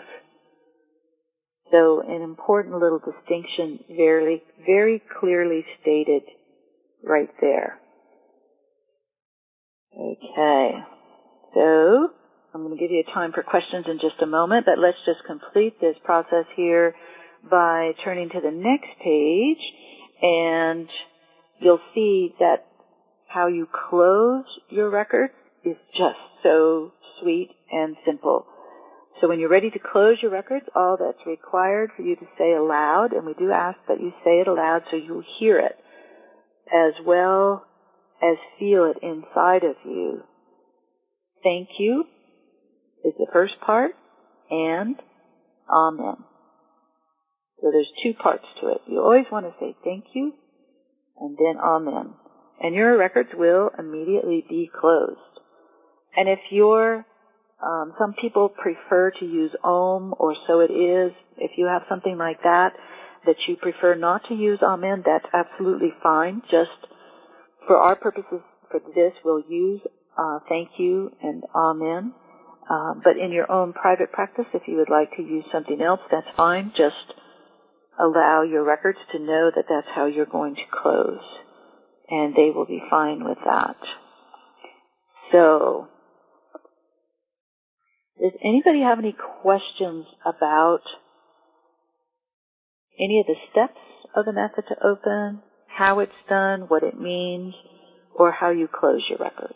So an important little distinction, very, very clearly stated right there. Okay, so I'm going to give you a time for questions in just a moment, but let's just complete this process here by turning to the next page, and you'll see that how you close your record is just so sweet and simple. So when you're ready to close your records, all that's required for you to say aloud, and we do ask that you say it aloud so you'll hear it, as well as feel it inside of you. Thank you is the first part, and amen. So there's two parts to it. You always want to say thank you, and then amen. And your records will immediately be closed. And if you're, um, some people prefer to use Om or so it is. If you have something like that, that you prefer not to use amen, that's absolutely fine. Just for our purposes for this, we'll use uh, thank you and amen. Uh, but in your own private practice, if you would like to use something else, that's fine. Just allow your records to know that that's how you're going to close, and they will be fine with that. So, does anybody have any questions about any of the steps of the method to open, how it's done, what it means, or how you close your records?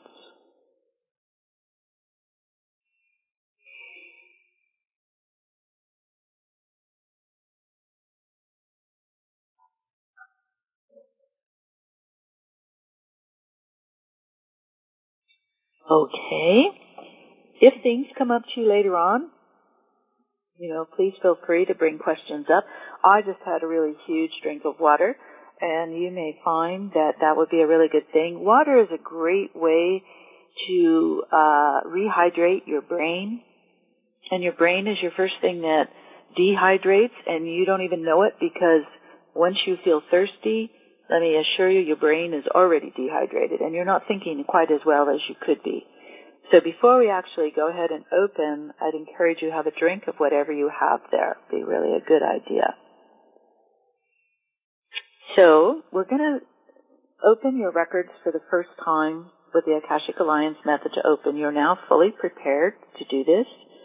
Okay. If things come up to you later on, you know, please feel free to bring questions up. I just had a really huge drink of water, and you may find that that would be a really good thing. Water is a great way to uh, rehydrate your brain, and your brain is your first thing that dehydrates, and you don't even know it, because once you feel thirsty, let me assure you, your brain is already dehydrated, and you're not thinking quite as well as you could be. So before we actually go ahead and open, I'd encourage you to have a drink of whatever you have there. It'd be really a good idea. So we're going to open your records for the first time with the Akashic Alliance method to open. You're now fully prepared to do this.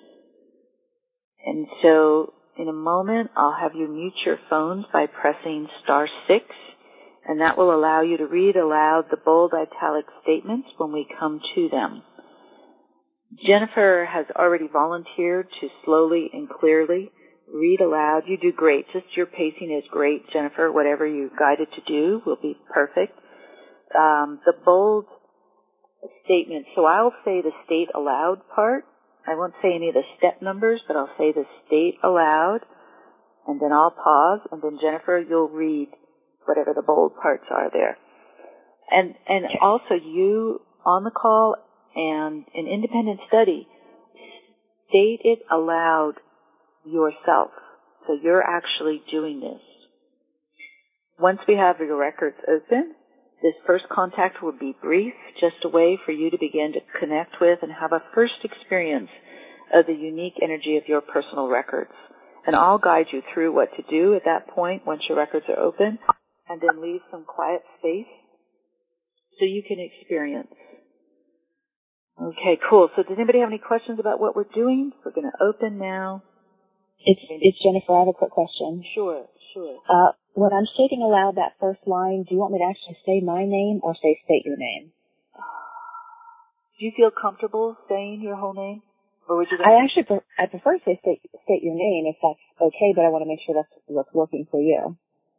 And so in a moment, I'll have you mute your phones by pressing star six, and that will allow you to read aloud the bold italic statements when we come to them. Jennifer has already volunteered to slowly and clearly read aloud. You do great. Just your pacing is great, Jennifer. Whatever you're guided to do will be perfect. Um, the bold statement. So I'll say the state aloud part. I won't say any of the step numbers, but I'll say the state aloud, and then I'll pause, and then Jennifer, you'll read whatever the bold parts are there. And and also you on the call and an independent study, state it aloud yourself. So you're actually doing this. Once we have your records open, this first contact will be brief, just a way for you to begin to connect with and have a first experience of the unique energy of your personal records. And I'll guide you through what to do at that point once your records are open, and then leave some quiet space so you can experience. Okay, cool. So does anybody have any questions about what we're doing? We're going to open now. It's, it's Jennifer. I have a quick question. Sure, sure. Uh, when I'm stating aloud that first line, do you want me to actually say my name or say state your name? Do you feel comfortable saying your whole name? Or would you I actually, pre- I prefer to say state, state your name if that's okay, but I want to make sure that's what's working for you.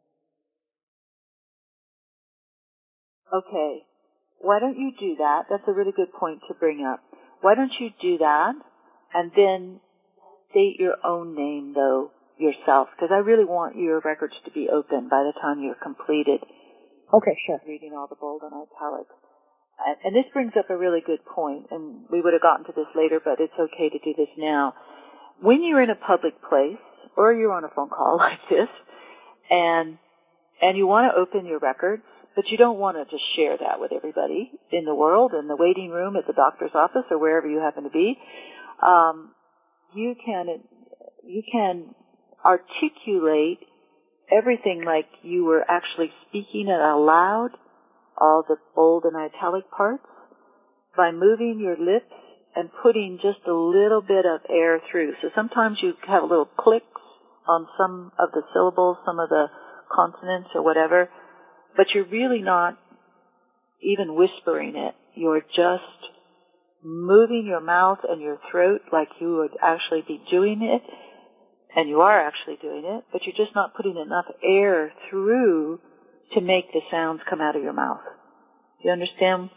Okay. Why don't you do that? That's a really good point to bring up. Why don't you do that and then state your own name, though, yourself, because I really want your records to be open by the time you're completed. Okay, sure. Reading all the bold and italics. And, and this brings up a really good point, and we would have gotten to this later, but it's okay to do this now. When you're in a public place, or you're on a phone call like this, and and you want to open your records, but you don't want to just share that with everybody in the world, in the waiting room, at the doctor's office, or wherever you happen to be, um, you can you can articulate everything like you were actually speaking it aloud, all the bold and italic parts, by moving your lips and putting just a little bit of air through. So sometimes you have little clicks on some of the syllables, some of the consonants or whatever, but you're really not even whispering it. You're just moving your mouth and your throat like you would actually be doing it, and you are actually doing it, but you're just not putting enough air through to make the sounds come out of your mouth. Do you understand?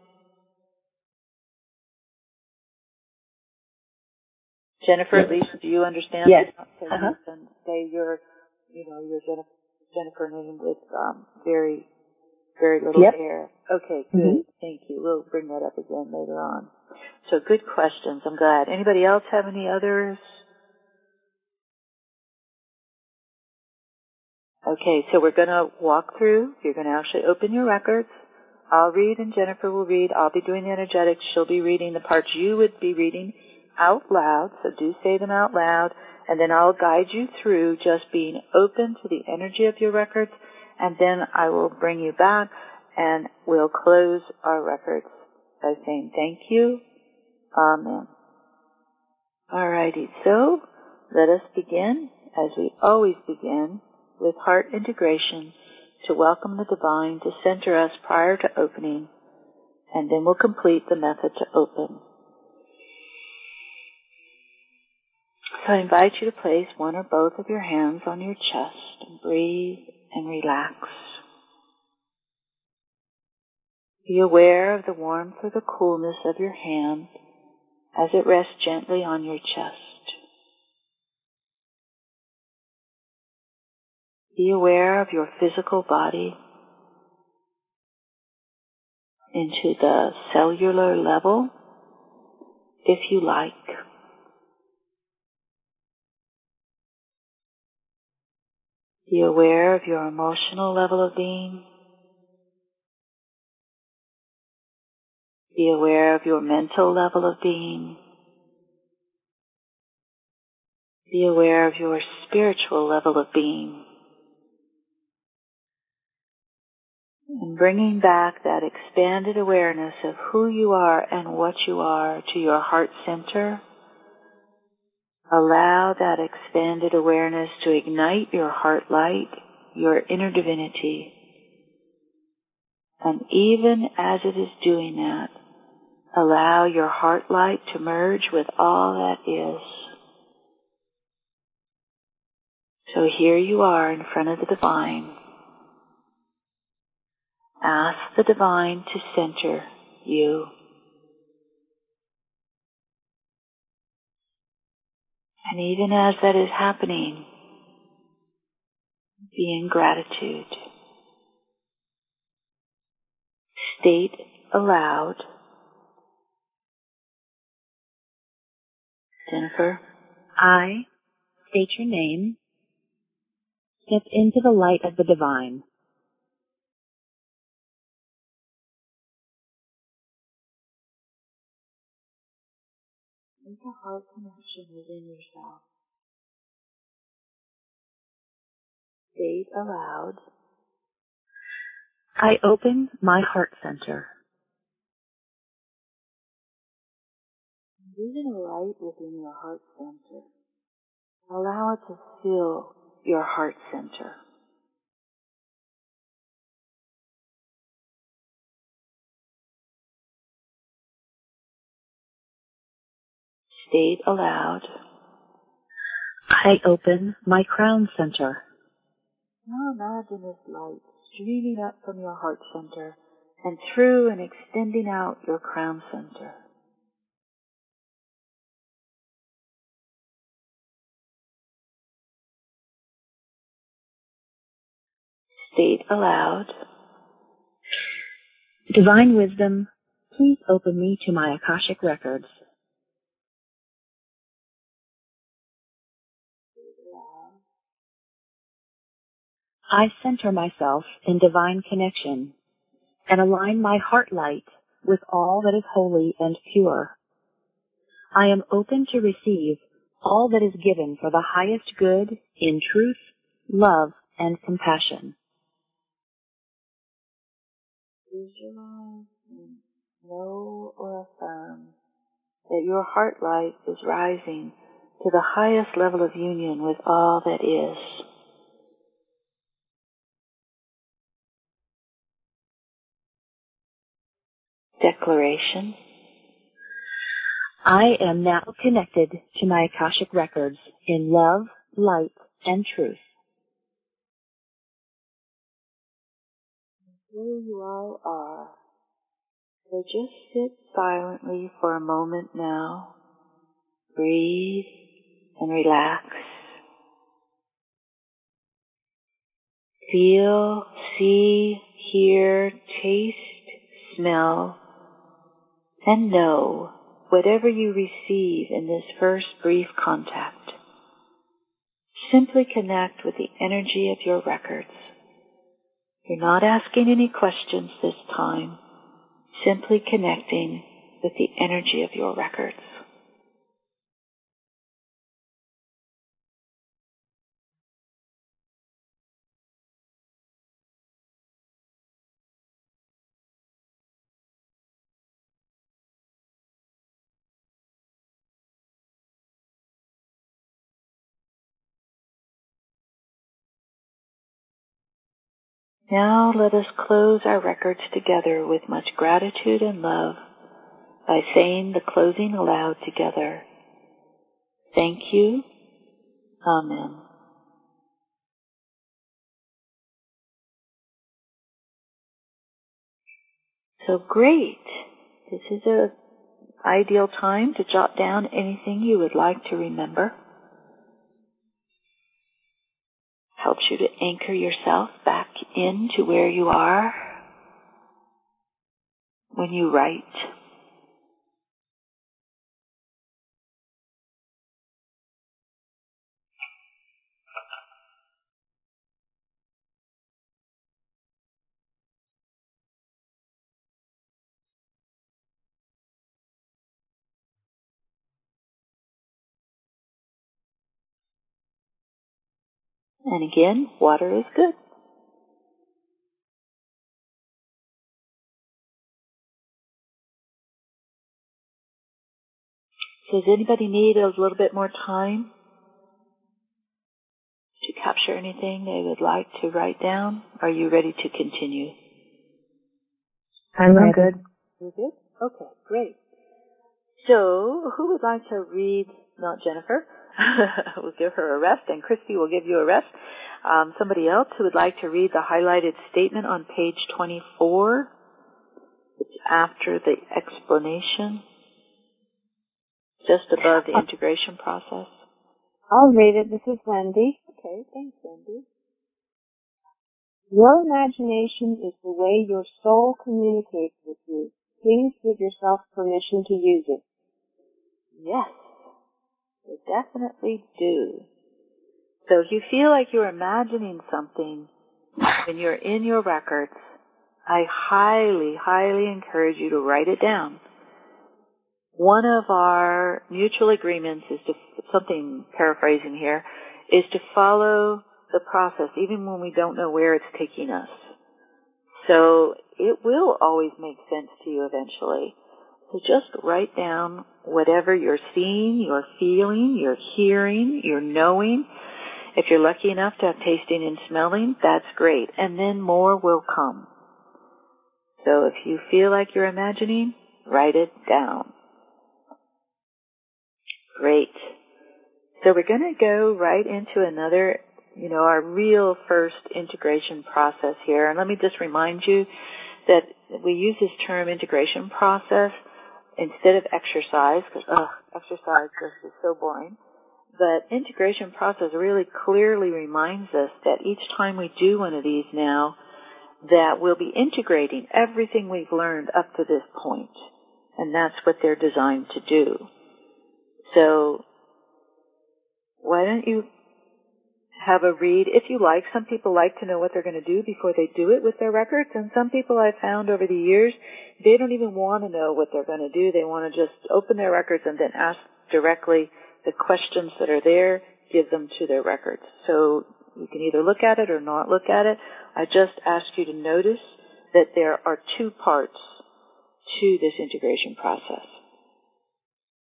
Jennifer, Yes. at least, do you understand? Yes. So Uh-huh. you can say your, you know, your Jennifer, Jennifer name with um, very, very little Yep. air. Okay, good. Mm-hmm. Thank you. We'll bring that up again later on. So good questions. I'm glad. Anybody else have any others? Okay, so we're going to walk through. You're going to actually open your records. I'll read and Jennifer will read. I'll be doing the energetics. She'll be reading the parts you would be reading out loud, so do say them out loud. And then I'll guide you through just being open to the energy of your records. And then I will bring you back and we'll close our records by saying thank you. Amen. All righty, so let us begin, as we always begin, with heart integration to welcome the divine to center us prior to opening, and then we'll complete the method to open. So I invite you to place one or both of your hands on your chest and breathe and relax. Be aware of the warmth or the coolness of your hand as it rests gently on your chest. Be aware of your physical body into the cellular level, if you like. Be aware of your emotional level of being. Be aware of your mental level of being. Be aware of your spiritual level of being. And bringing back that expanded awareness of who you are and what you are to your heart center. Allow that expanded awareness to ignite your heart light, your inner divinity. And even as it is doing that, allow your heart light to merge with all that is. So here you are in front of the divine. Ask the divine to center you. And even as that is happening, be in gratitude. State aloud, Jennifer, I state your name. Step into the light of the divine. make a heart connection within yourself. State aloud, I open my heart center. envision a light within your heart center. Allow it to fill your heart center. State aloud, I open my crown center. now imagine this light streaming up from your heart center and through and extending out your crown center. State aloud, Divine wisdom, please open me to my Akashic records. I center myself in divine connection and align my heart light with all that is holy and pure. I am open to receive all that is given for the highest good in truth, love, and compassion. visualize and know or affirm that your heart light is rising to the highest level of union with all that is. Declaration. I am now connected to my Akashic records in love, light, and truth. Here you all are. So just sit silently for a moment now. Breathe and relax. Feel, see, hear, taste, smell, and know whatever you receive in this first brief contact. Simply connect with the energy of your records. You're not asking any questions this time, simply connecting with the energy of your records. Now let us close our records together with much gratitude and love by saying the closing aloud together. Thank you. Amen. So great. This is an ideal time to jot down anything you would like to remember. Helps you to anchor yourself back into where you are when you write. And again, water is good. So does anybody need a little bit more time to capture anything they would like to write down? Are you ready to continue? I'm ready. good. You're good? Okay, great. So, who would like to read, not Jennifer, we'll give her a rest, and Christy will give you a rest. Um, somebody else who would like to read the highlighted statement on page twenty-four. It's after the explanation, just above the integration process. I'll read it. This is Wendy. Okay, thanks, Wendy. Your imagination is the way your soul communicates with you. Please give yourself permission to use it. Yes, you definitely do. So if you feel like you're imagining something when you're in your records, I highly, highly encourage you to write it down. One of our mutual agreements is to, something paraphrasing here, is to follow the process even when we don't know where it's taking us. So it will always make sense to you eventually. So just write down whatever you're seeing, you're feeling, you're hearing, you're knowing. If you're lucky enough to have tasting and smelling, that's great. And then more will come. So if you feel like you're imagining, write it down. Great. So we're going to go right into another, you know, our real first integration process here. And let me just remind you that we use this term integration process instead of exercise, because, ugh, exercise is so boring. But integration process really clearly reminds us that each time we do one of these now, that we'll be integrating everything we've learned up to this point. And that's what they're designed to do. So why don't you have a read if you like. Some people like to know what they're going to do before they do it with their records, and some people I've found over the years, they don't even want to know what they're going to do. They want to just open their records and then ask directly the questions that are there, give them to their records. So you can either look at it or not look at it. I just ask you to notice that there are two parts to this integration process.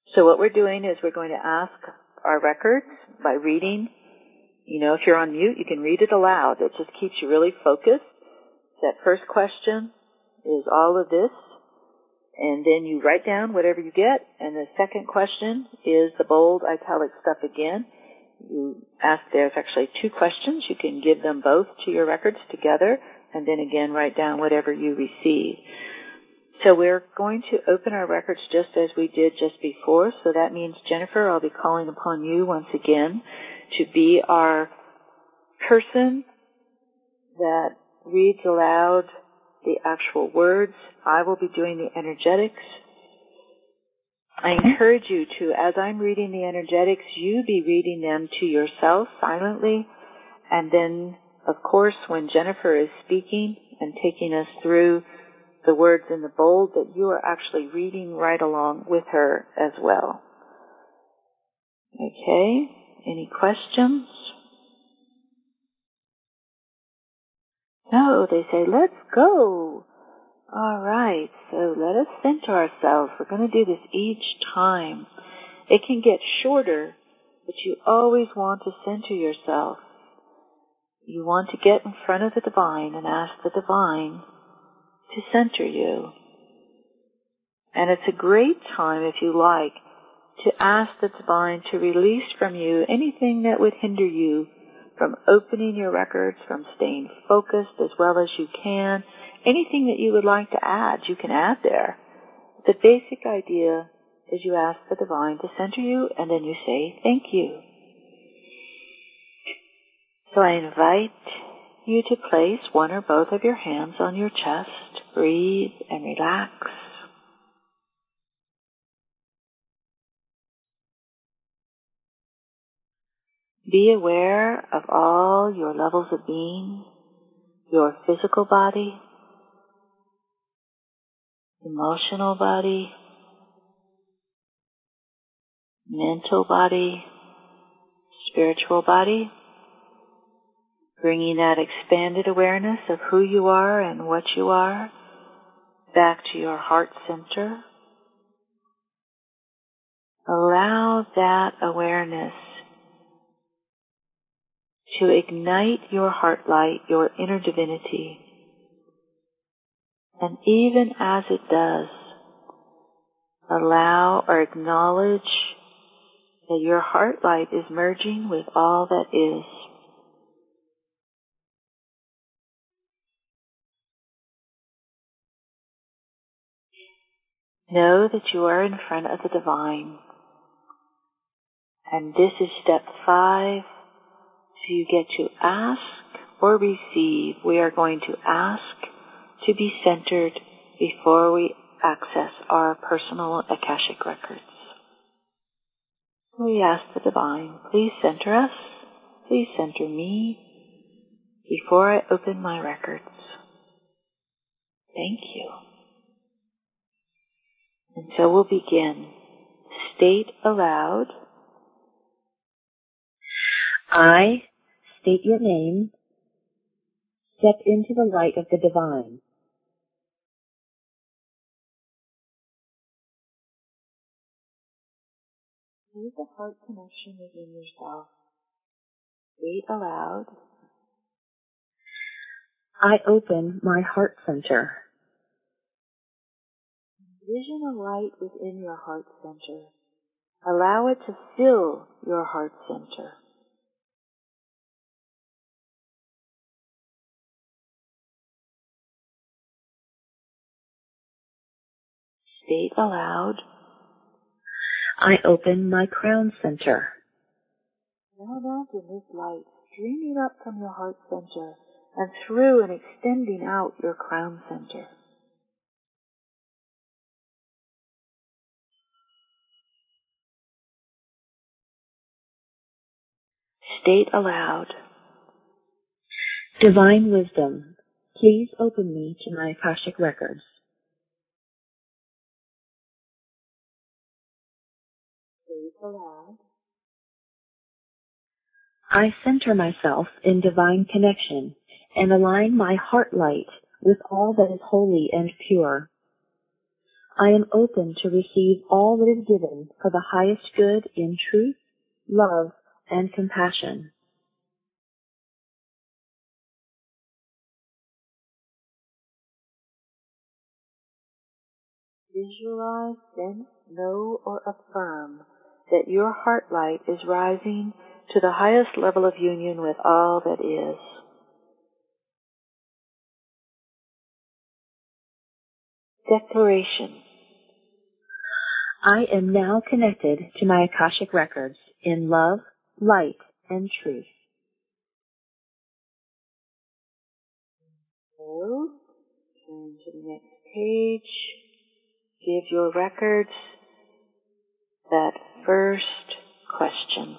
So what we're doing is we're going to ask our records by reading. You know, if you're on mute, you can read it aloud. It just keeps you really focused. That first question is all of this, and then you write down whatever you get, and the second question is the bold italic stuff again. You ask, there's actually two questions. You can give them both to your records together, and then again write down whatever you receive. So we're going to open our records just as we did just before. So that means, Jennifer, I'll be calling upon you once again to be our person that reads aloud the actual words. I will be doing the energetics. I encourage you to, as I'm reading the energetics, you be reading them to yourself silently. And then, of course, when Jennifer is speaking and taking us through the words in the bold, that you are actually reading right along with her as well. Okay? Any questions? No, they say, let's go. All right, so let us center ourselves. We're going to do this each time. It can get shorter, but you always want to center yourself. You want to get in front of the divine and ask the divine to center you. And it's a great time, if you like, to ask the divine to release from you anything that would hinder you from opening your records, from staying focused as well as you can. Anything that you would like to add, you can add there. The basic idea is you ask the divine to center you, and then you say, thank you. So I invite you to place one or both of your hands on your chest. Breathe and relax. Be aware of all your levels of being, your physical body, emotional body, mental body, spiritual body, bringing that expanded awareness of who you are and what you are back to your heart center. Allow that awareness to ignite your heart light, your inner divinity. And even as it does, allow or acknowledge that your heart light is merging with all that is. Know that you are in front of the divine. And this is step five. So you get to ask or receive. We are going to ask to be centered before we access our personal Akashic records. We ask the divine, please center us, please center me before I open my records. Thank you. And so we'll begin. State aloud. I state your name. Step into the light of the divine. Use the heart connection within yourself. State aloud. I open my heart center. Envision a light within your heart center. Allow it to fill your heart center. State aloud. I open my crown center. Now imagine this light streaming up from your heart center and through and extending out your crown center. State aloud. Divine wisdom, please open me to my Akashic records. State aloud. I center myself in divine connection and align my heart light with all that is holy and pure. I am open to receive all that is given for the highest good in truth, love, and compassion. Visualize, sense, know, or affirm that your heart light is rising to the highest level of union with all that is. Declaration. I am now connected to my Akashic records in love, light, and truth. So, turn to the next page. Give your records that first question.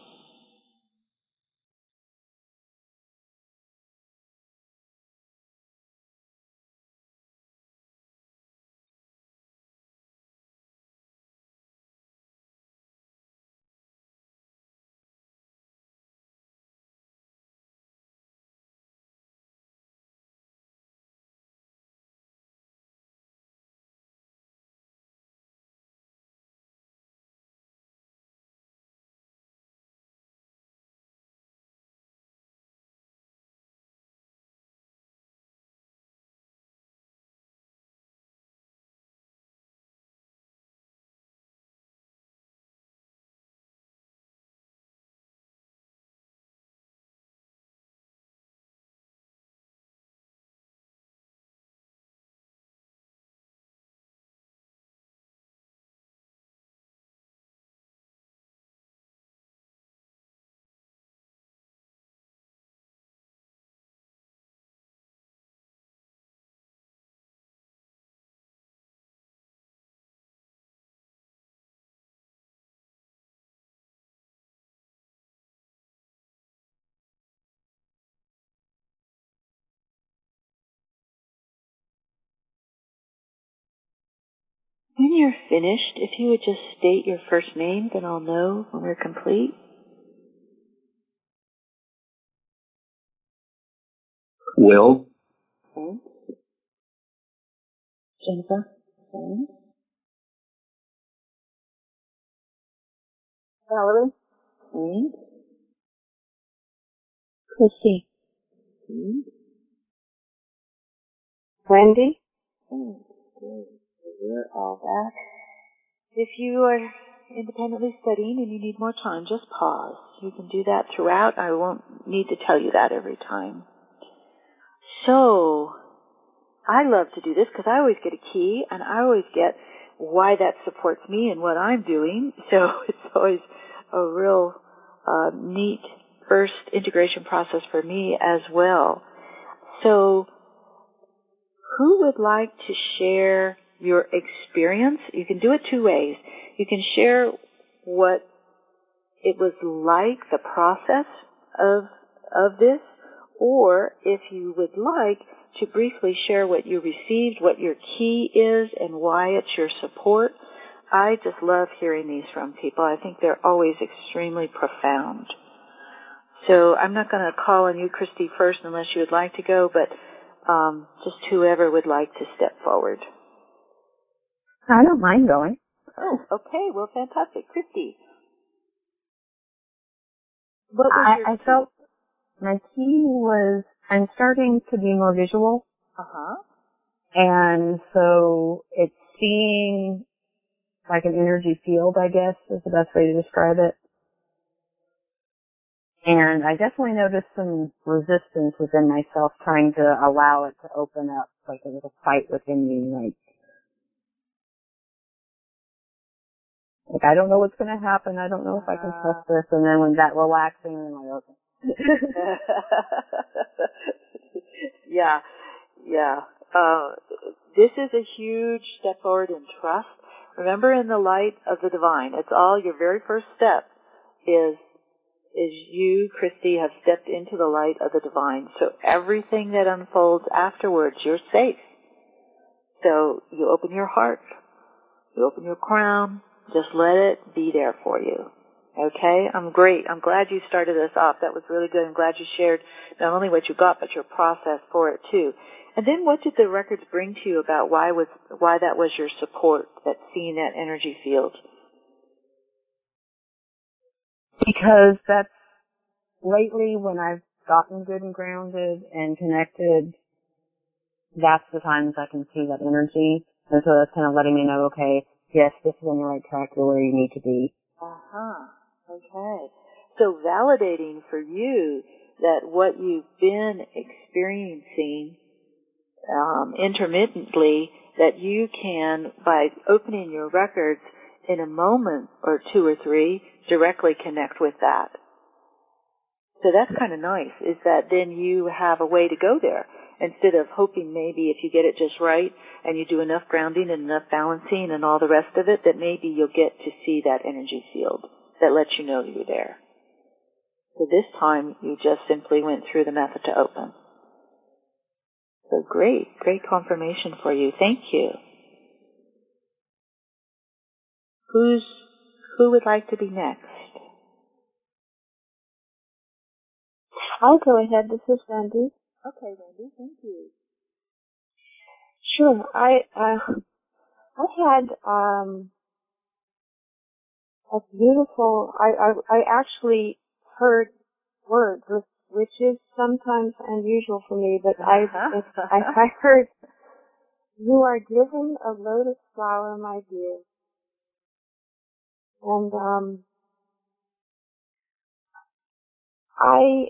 When you're finished, if you would just state your first name, then I'll know when we're complete. Will. Thanks. Jennifer. Thanks. Valerie. Thanks. Christy. Thanks. Wendy. Thanks. Good. We're all back. If you are independently studying and you need more time, just pause. You can do that throughout. I won't need to tell you that every time. So, I love to do this because I always get a key and I always get why that supports me and what I'm doing. So it's always a real uh, neat first integration process for me as well. So who would like to share your experience? You can do it two ways. You can share what it was like, the process of of this, or if you would like to briefly share what you received, what your key is, and why it's your support. I just love hearing these from people. I think they're always extremely profound. So I'm not going to call on you, Christy, first unless you would like to go, but um, just whoever would like to step forward. I don't mind going. Oh, okay. Well, fantastic. Christy. What was I, your I felt my key was I'm starting to be more visual. Uh-huh. And so it's seeing like an energy field, I guess, is the best way to describe it. And I definitely noticed some resistance within myself trying to allow it to open up, like a little fight within me, like, like I don't know what's going to happen. I don't know if I can trust this. And then when that relaxing, I'm like, okay. yeah, yeah. Uh, this is a huge step forward in trust. Remember, in the light of the divine, it's all your very first step is is you, Christy, have stepped into the light of the divine. So everything that unfolds afterwards, you're safe. So you open your heart, you open your crown, just let it be there for you. Okay, I'm great. I'm glad you started us off. That was really good. I'm glad you shared not only what you got, but your process for it too. And then what did the records bring to you about why was why that was your support, that seeing that energy field? Because that's lately when I've gotten good and grounded and connected, that's the times I can see that energy. And so that's kind of letting me know, okay, yes, this is on the right track. You're where you need to be. Uh-huh. Okay. So validating for you that what you've been experiencing um, intermittently, that you can, by opening your records in a moment or two or three, directly connect with that. So that's kind of nice, is that then you have a way to go there instead of hoping maybe if you get it just right and you do enough grounding and enough balancing and all the rest of it, that maybe you'll get to see that energy field that lets you know you're there. So this time you just simply went through the method to open. So great, great confirmation for you. Thank you. Who's, who would like to be next? I'll go ahead. This is Wendy. Okay, Wendy, thank you. Sure. I uh, I had um, a beautiful. I, I I actually heard words, which, which is sometimes unusual for me, but I I, I heard, "You are given a lotus flower, my dear," and um, I.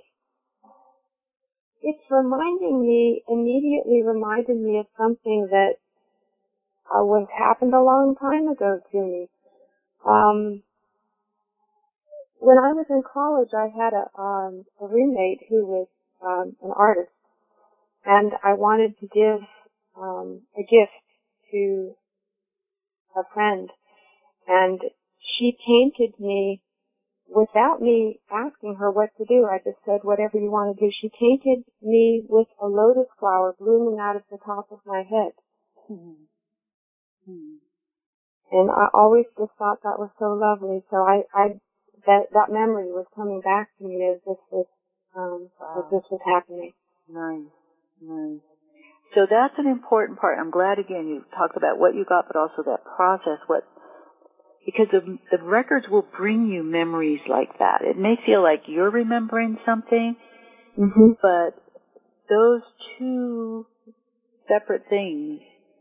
It's reminding me, immediately reminded me of something that uh, was happened a long time ago to me. Um, when I was in college, I had a, um, a roommate who was um, an artist, and I wanted to give um, a gift to a friend, and she painted me without me asking her what to do. I just said, whatever you want to do. She painted me with a lotus flower blooming out of the top of my head. Mm-hmm. Mm-hmm. And I always just thought that was so lovely. So I, I that that memory was coming back to me as this was um, Wow. as this was happening. Nice, nice. So that's an important part. I'm glad again you talked about what you got, but also that process. What because the, the records will bring you memories like that. It may feel like you're remembering something, Mm-hmm. but those two separate things,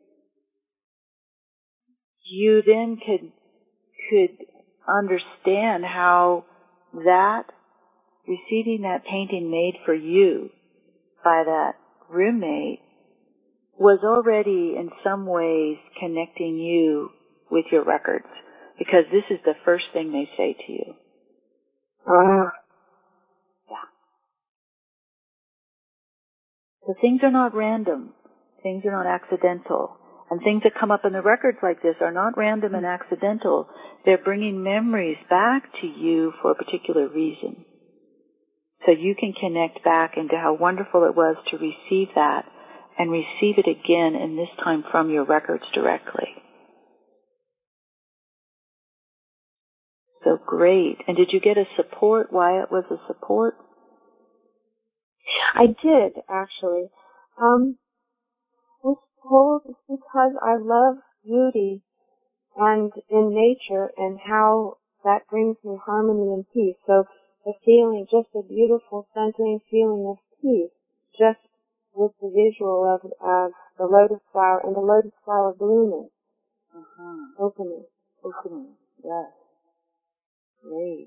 you then could could understand how that receiving that painting made for you by that roommate was already in some ways connecting you with your records, because this is the first thing they say to you. Wow. Yeah. So things are not random. Things are not accidental. And things that come up in the records like this are not random and accidental. They're bringing memories back to you for a particular reason. So you can connect back into how wonderful it was to receive that and receive it again, and this time from your records directly. So great. And did you get a support? Why it was a support? I did, actually. Um, I was told it's because I love beauty and in nature and how that brings me harmony and peace. So the feeling, just a beautiful centering feeling of peace, just with the visual of, of the lotus flower and the lotus flower blooming, Uh-huh. opening. Opening, yes. Great.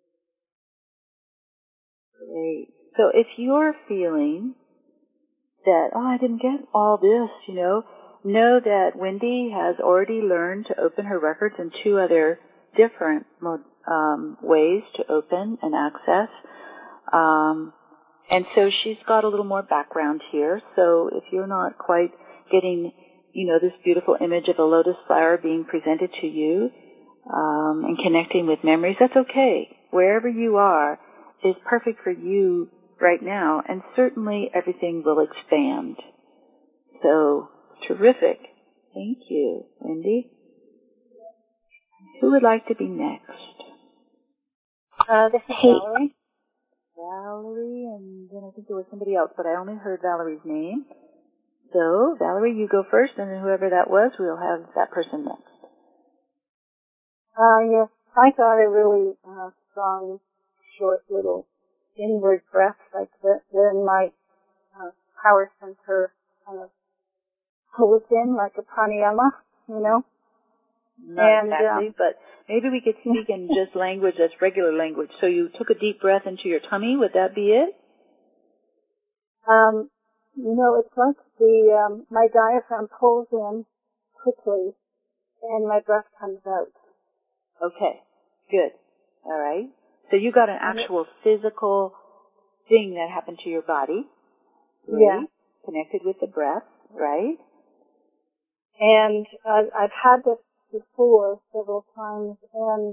Great. So if you're feeling that, oh, I didn't get all this, you know, know that Wendy has already learned to open her records in two other different um, ways to open and access. Um, and so she's got a little more background here. So if you're not quite getting, you know, this beautiful image of a lotus flower being presented to you um, and connecting with memories, that's okay. Wherever you are is perfect for you right now, and certainly everything will expand. So, terrific. Thank you, Wendy. Who would like to be next? Uh, this is Hey. Valerie. Valerie, and then I think there was somebody else, but I only heard Valerie's name. So, Valerie, you go first, and then whoever that was, we'll have that person next. Uh, yes, I got a really uh, strong, short little inward breath, like the, when my uh, power center kind of pulls in like a pranayama, you know. Not and, exactly, um, but maybe we could speak in just language that's regular language. So you took a deep breath into your tummy, would that be it? Um, you know, it's like the um, my diaphragm pulls in quickly, and my breath comes out. Okay, good. All right. So you got an actual physical thing that happened to your body, right? Yeah. Connected with the breath, right? And uh, I've had this before several times, and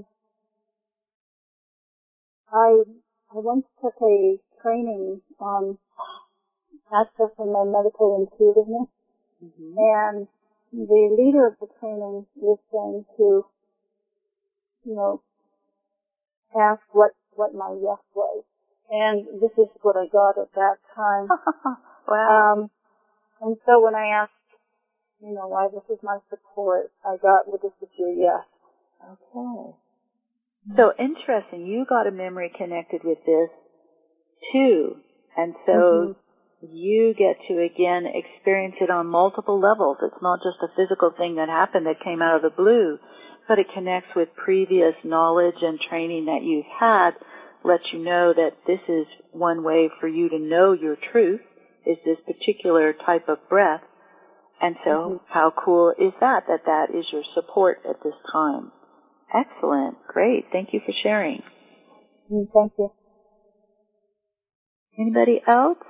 I I once took a training on accessing my medical intuitiveness, Mm-hmm. and the leader of the training was saying to, you know, ask what, what my yes was. And this is what I got at that time. Wow. Um, and so when I asked, you know, why this is my support, I got, well, this is your yes. Okay. So interesting. You got a memory connected with this too. And so Mm-hmm. you get to again experience it on multiple levels. It's not just a physical thing that happened that came out of the blue, but it connects with previous knowledge and training that you've had, lets you know that this is one way for you to know your truth, is this particular type of breath. And so Mm-hmm. how cool is that, that that is your support at this time? Excellent. Great. Thank you for sharing. Mm, thank you. Anybody else?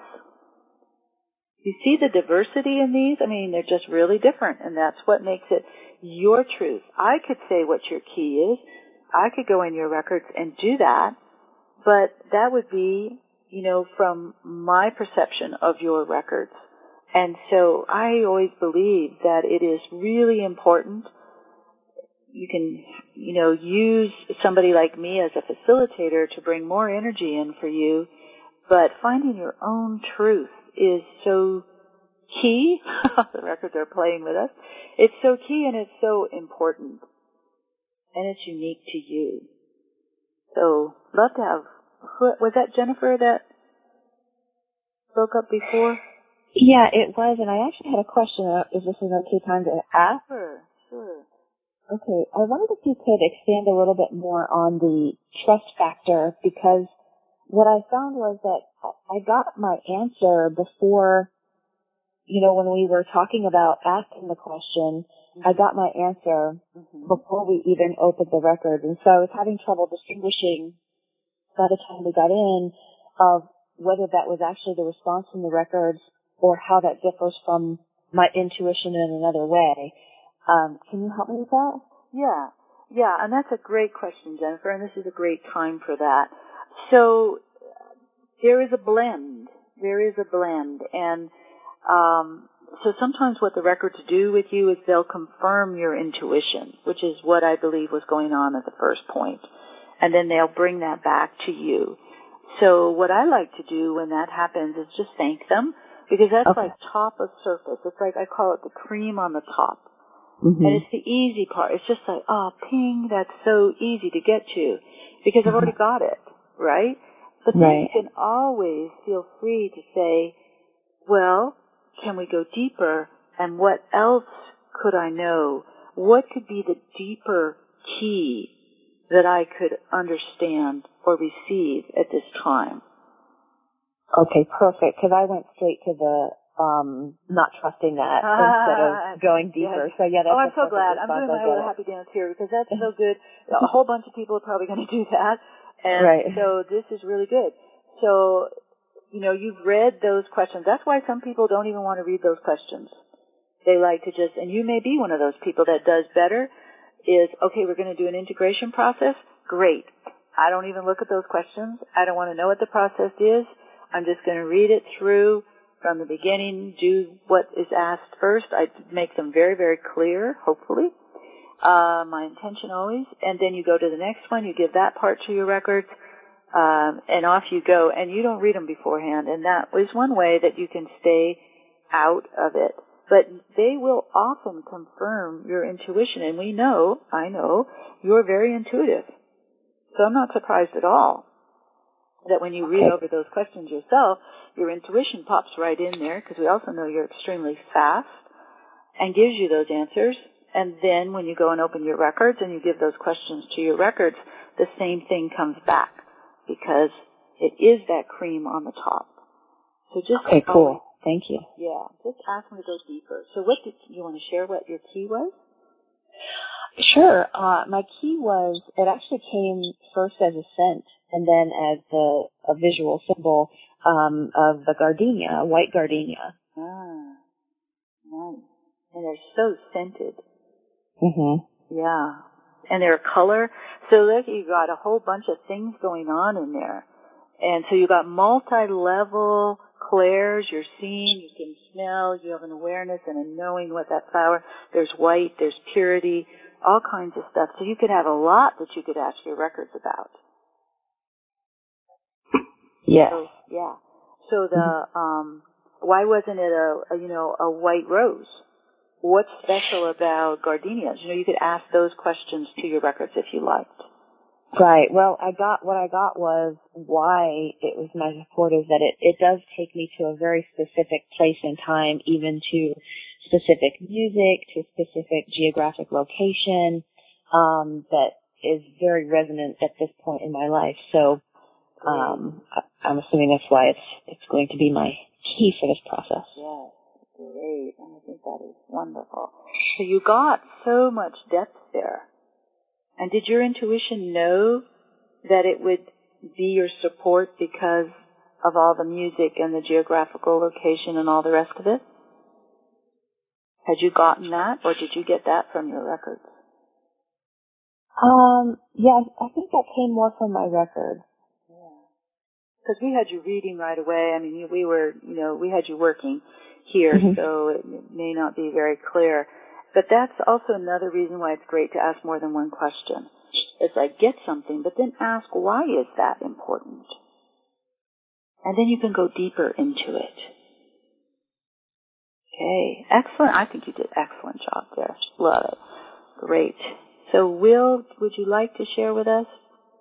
You see the diversity in these? I mean, they're just really different, and that's what makes it your truth. I could say what your key is. I could go in your records and do that, but that would be, you know, from my perception of your records. And so I always believe that it is really important. You can, you know, use somebody like me as a facilitator to bring more energy in for you, but finding your own truth is so key. The records are playing with us. It's so key and it's so important. And it's unique to you. So, love to have, was that Jennifer that spoke up before? Yeah, it was, and I actually had a question. Uh, Is this an okay time to ask? Sure, sure. Okay, I wondered if you could expand a little bit more on the trust factor, because what I found was that I got my answer before, you know, when we were talking about asking the question, mm-hmm. I got my answer mm-hmm. before we even opened the record. And so I was having trouble distinguishing by the time we got in of whether that was actually the response from the records or how that differs from my intuition in another way. Um, can you help me with that? Yeah, yeah, and that's a great question, Jennifer, and this is a great time for that. So there is a blend. There is a blend, and um, so sometimes what the records do with you is they'll confirm your intuition, which is what I believe was going on at the first point, and then they'll bring that back to you. So what I like to do when that happens is just thank them, because that's okay. Like top of surface. It's like I call it the cream on the top. Mm-hmm. And it's the easy part. It's just like, oh, ping, that's so easy to get to because I've already got it, right? But then right. You can always feel free to say, well, can we go deeper? And what else could I know? What could be the deeper key that I could understand or receive at this time? Okay, perfect, because I went straight to the um not trusting that ah, instead of going deeper. Yes. So yeah, that's oh, I'm a so glad. I'm doing my little happy dance here because that's so good. A whole bunch of people are probably going to do that, and right. So this is really good. So, you know, you've read those questions. That's why some people don't even want to read those questions. They like to just, and you may be one of those people that does better. Is okay. We're going to do an integration process. Great. I don't even look at those questions. I don't want to know what the process is. I'm just going to read it through. From the beginning, do what is asked first. I make them very, very clear, hopefully. Uh, my intention always. And then you go to the next one. You give that part to your records. um, and off you go, and you don't read them beforehand, and that is one way that you can stay out of it. But they will often confirm your intuition, and we know, I know, you're very intuitive. So I'm not surprised at all that when you read Okay. over those questions yourself, your intuition pops right in there, because we also know you're extremely fast and gives you those answers. And then when you go and open your records and you give those questions to your records, the same thing comes back, because it is that cream on the top. So just Okay, cool. Thank you. Yeah, just ask them to go deeper. So what did you want to share what your key was? Sure. Uh, my key was, it actually came first as a scent and then as the, a visual symbol um, of the gardenia, white gardenia. Ah, nice. And they're so scented. Mm-hmm. Yeah. And their color. So look, you got a whole bunch of things going on in there. And so you got multi-level clairs, you're seeing, you can smell, you have an awareness and a knowing what that flower, there's white, there's purity, all kinds of stuff. So you could have a lot that you could ask your records about. Yes. So, yeah. So the, um, why wasn't it a, a, you know, a white rose? What's special about gardenias? You know, you could ask those questions to your records if you liked. Right. Well, I got, what I got was why it was my support is that it, it does take me to a very specific place and time, even to specific music, to specific geographic location, um, that is very resonant at this point in my life. So, um, I, I'm assuming that's why it's, it's going to be my key for this process. Yes. Great. And I think that is wonderful. So you got so much depth there. And did your intuition know that it would be your support because of all the music and the geographical location and all the rest of it? Had you gotten that, or did you get that from your records? Um, yeah, I think that came more from my records. Yeah. Because we had you reading right away. I mean, we were, you know, we had you working here, mm-hmm. so it may not be very clear. But that's also another reason why it's great to ask more than one question. It's like, get something, but then ask, why is that important? And then you can go deeper into it. Okay, excellent. I think you did an excellent job there. Love it. Great. So, Will, would you like to share with us?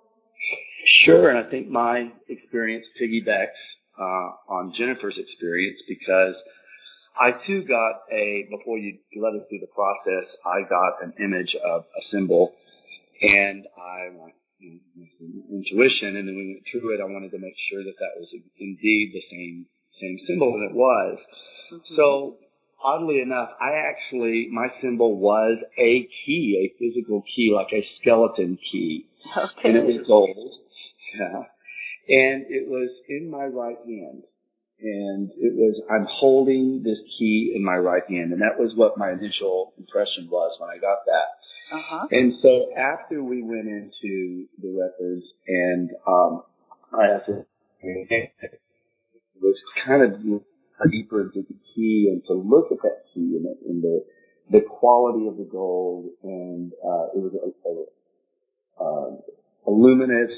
Sure, and I think my experience piggybacks uh, on Jennifer's experience, because I too got a, before you led us through the process, I got an image of a symbol, and I went intuition, and then we went through it. I wanted to make sure that that was indeed the same same symbol, and it was. Mm-hmm. So oddly enough, I actually, my symbol was a key, a physical key, like a skeleton key, okay. and it was gold. Yeah. And it was in my right hand. And it was, I'm holding this key in my right hand. And that was what my initial impression was when I got that. Uh-huh. And so after we went into the records and, um, I had to, it was kind of deeper into the key and to look at that key and, and the, the quality of the gold. And, uh, it was a, a, a, a luminous,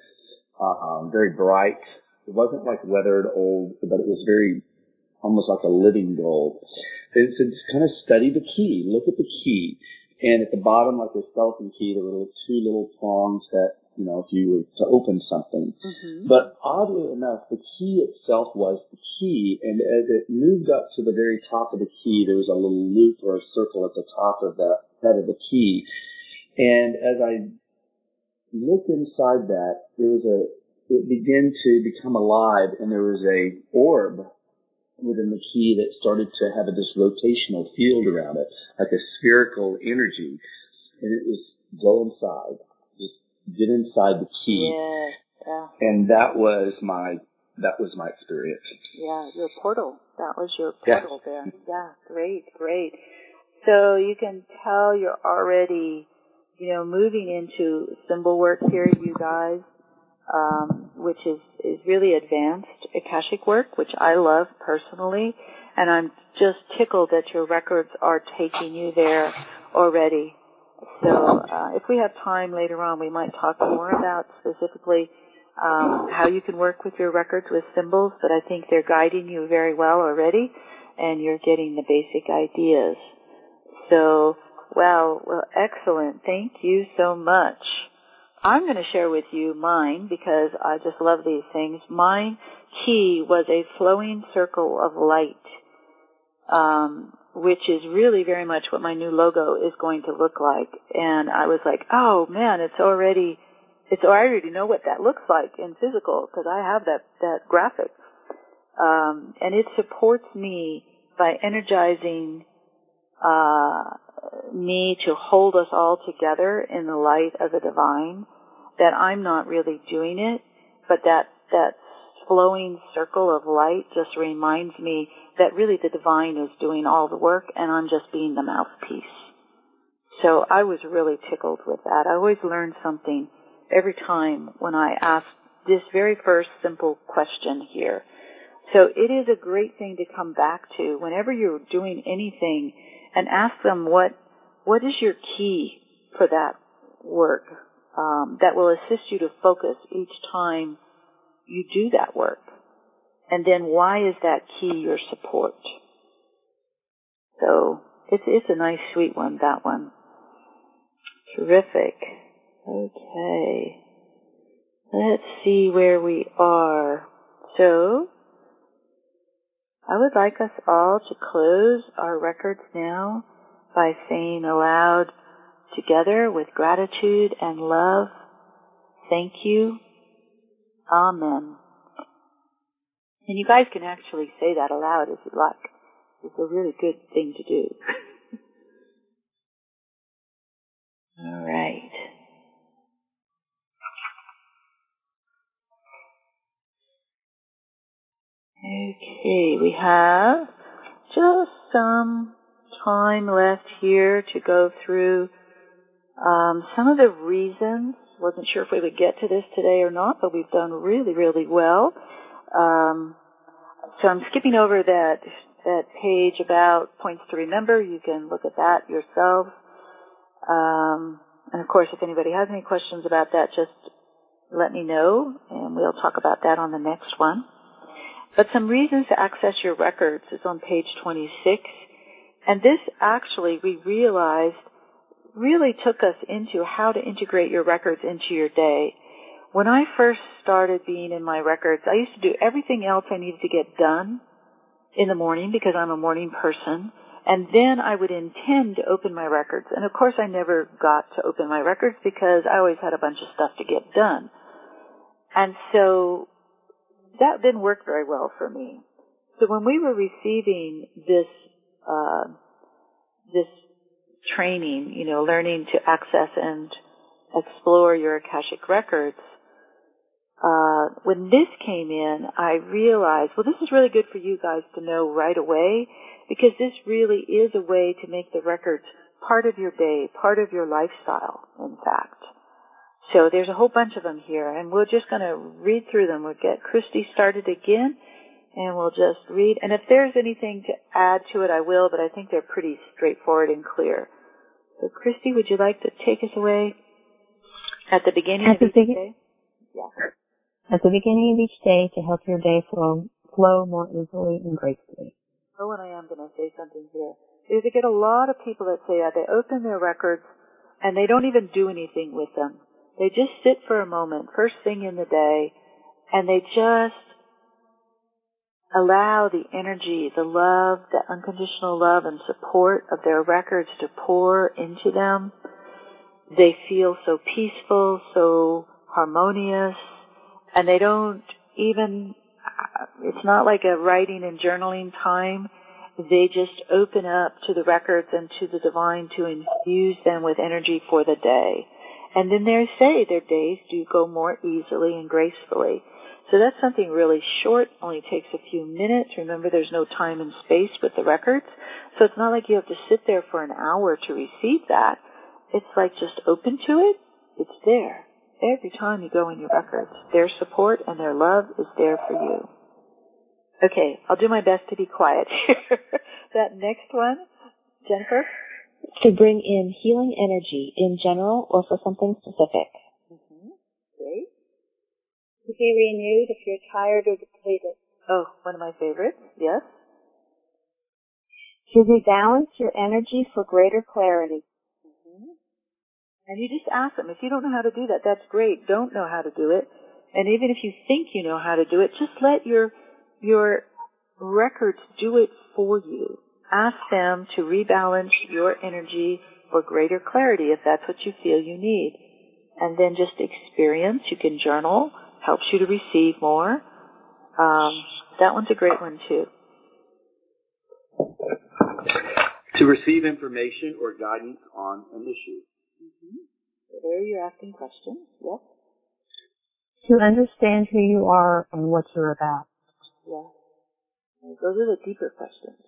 um, very bright. It wasn't like weathered old, but it was very, almost like a living gold. And so just kind of study the key, look at the key. And at the bottom, like the skeleton key, there were two little prongs that, you know, if you were to open something. Mm-hmm. But oddly enough, the key itself was the key. And as it moved up to the very top of the key, there was a little loop or a circle at the top of the head of the key. And as I looked inside that, there was a, it began to become alive, and there was a orb within the key that started to have a, this rotational field around it, like a spherical energy. And it was go inside, just get inside the key. Yeah, yeah. And that was my, that was my experience. Yeah, your portal. That was your portal yeah. there. Yeah, great, great. So you can tell you're already, you know, moving into symbol work here, you guys. Um, which is, is really advanced Akashic work, which I love personally, and I'm just tickled that your records are taking you there already. So uh, if we have time later on, we might talk more about specifically um, how you can work with your records with symbols, but I think they're guiding you very well already, and you're getting the basic ideas. So, wow, well, excellent. Thank you so much. I'm going to share with you mine because I just love these things. My key was a flowing circle of light, um, which is really very much what my new logo is going to look like. And I was like, oh man, it's already, it's I already know what that looks like in physical because I have that that graphic, um, and it supports me by energizing uh, me to hold us all together in the light of the divine. That I'm not really doing it, but that that flowing circle of light just reminds me that really the divine is doing all the work and I'm just being the mouthpiece. So I was really tickled with that. I always learn something every time when I ask this very first simple question here. So it is a great thing to come back to whenever you're doing anything and ask them what what is your key for that work um, that will assist you to focus each time you do that work. And then why is that key your support? So it's it's a nice sweet one, that one. Terrific. Okay. Let's see where we are. So I would like us all to close our records now by saying aloud together with gratitude and love, thank you, Amen. And you guys can actually say that aloud if you like. It's a really good thing to do. All right. Okay, we have just some time left here to go through um, some of the reasons. Wasn't sure if we would get to this today or not, but we've done really, really well. Um, so I'm skipping over that that page about points to remember. You can look at that yourself. Um, and of course, if anybody has any questions about that, just let me know, and we'll talk about that on the next one. But some reasons to access your records is on page twenty-six. And this actually, we realized, really took us into how to integrate your records into your day. When I first started being in my records, I used to do everything else I needed to get done in the morning because I'm a morning person. And then I would intend to open my records. And of course I never got to open my records because I always had a bunch of stuff to get done. And so that didn't work very well for me. So when we were receiving this, uh, this training, you know, learning to access and explore your Akashic records, uh, when this came in, I realized, well, this is really good for you guys to know right away because this really is a way to make the records part of your day, part of your lifestyle, in fact. So there's a whole bunch of them here, and we're just going to read through them. We'll get Christy started again, and we'll just read. And if there's anything to add to it, I will, but I think they're pretty straightforward and clear. So, Christy, would you like to take us away at the beginning at of the each begin- day? Yeah. At the beginning of each day to help your day flow, flow more easily and gracefully. Oh, and I am going to say something here. Because I get a lot of people that say that they open their records and they don't even do anything with them. They just sit for a moment, first thing in the day, and they just allow the energy, the love, the unconditional love and support of their records to pour into them. They feel so peaceful, so harmonious, and they don't even, it's not like a writing and journaling time. They just open up to the records and to the divine to infuse them with energy for the day. And then they say their days do go more easily and gracefully. So that's something really short, only takes a few minutes. Remember, there's no time and space with the records. So it's not like you have to sit there for an hour to receive that. It's like just open to it. It's there. Every time you go in your records, their support and their love is there for you. Okay, I'll do my best to be quiet here. That next one, Jennifer? To bring in healing energy in general or for something specific. Mm-hmm. Great. To be renewed if you're tired or depleted. Oh, one of my favorites, yes. To rebalance your energy for greater clarity. Mm-hmm. And you just ask them. If you don't know how to do that, that's great. Don't know how to do it. And even if you think you know how to do it, just let your your records do it for you. Ask them to rebalance your energy for greater clarity if that's what you feel you need. And then just experience. You can journal. Helps you to receive more. Um, that one's a great one too. To receive information or guidance on an issue. Mm-hmm. So there you're asking questions. Yes. To understand who you are and what you're about. Yes. Those are the deeper questions.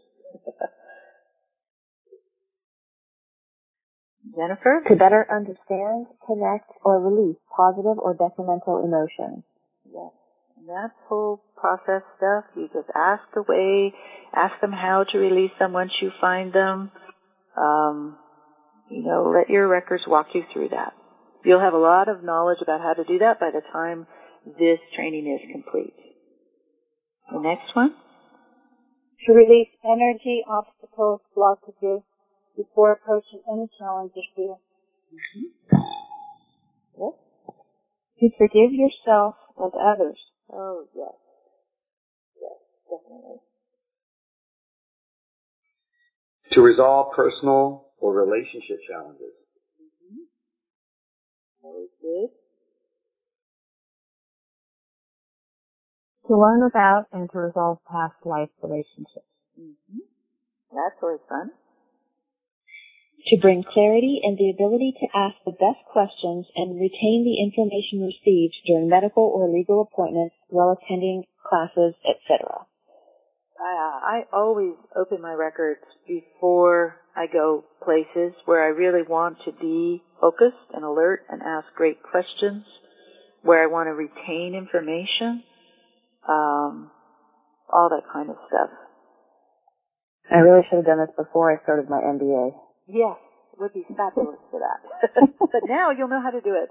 Jennifer? To better understand, connect, or release positive or detrimental emotions. Yes. And that whole process stuff, you just ask away, ask them how to release them once you find them. Um, you know, let your records walk you through that. You'll have a lot of knowledge about how to do that by the time this training is complete. The next one? To release energy, obstacles, blockages before approaching any challenge or fear. Mm-hmm. Yes. To forgive yourself and others. Oh, yes. Yes, definitely. To resolve personal or relationship challenges. Mm-hmm. Always good. To learn about and to resolve past life relationships. Mm-hmm. That's always fun. To bring clarity and the ability to ask the best questions and retain the information received during medical or legal appointments while attending classes, et cetera. I, I always open my records before I go places where I really want to be focused and alert and ask great questions, where I want to retain information, um, all that kind of stuff. I really should have done this before I started my M B A. Yes, it would be fabulous for that. But now you'll know how to do it.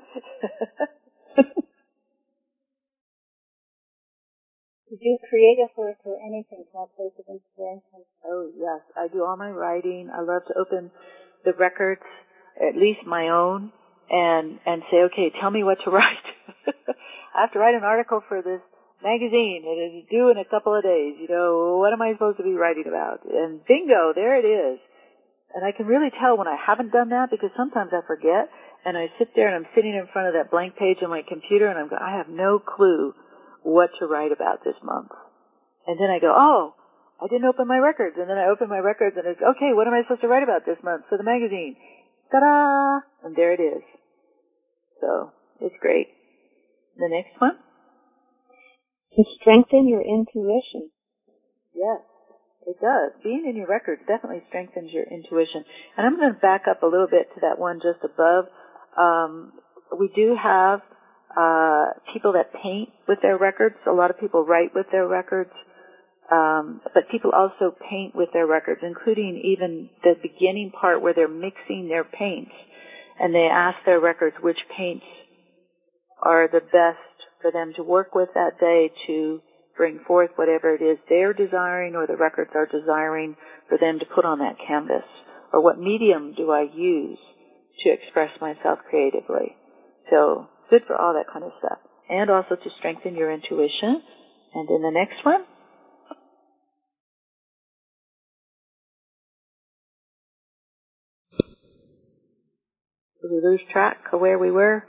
To do creative work or anything from a place of inspiration. Oh, yes. I do all my writing. I love to open the records, at least my own, and, and say, okay, tell me what to write. I have to write an article for this magazine. It is due in a couple of days. You know, what am I supposed to be writing about? And bingo, there it is. And I can really tell when I haven't done that because sometimes I forget and I sit there and I'm sitting in front of that blank page on my computer and I'm going, I have no clue what to write about this month. And then I go, oh, I didn't open my records. And then I open my records and it's, okay, what am I supposed to write about this month for the magazine? Ta-da! And there it is. So, it's great. The next one? To strengthen your intuition. Yes, it does. Being in your records definitely strengthens your intuition. And I'm going to back up a little bit to that one just above. Um, we do have uh, people that paint with their records. A lot of people write with their records. Um, but people also paint with their records, including even the beginning part where they're mixing their paints. And they ask their records which paints are the best for them to work with that day to bring forth whatever it is they're desiring or the records are desiring for them to put on that canvas. Or what medium do I use to express myself creatively? So, good for all that kind of stuff. And also to strengthen your intuition. And then the next one? Did we lose track of where we were?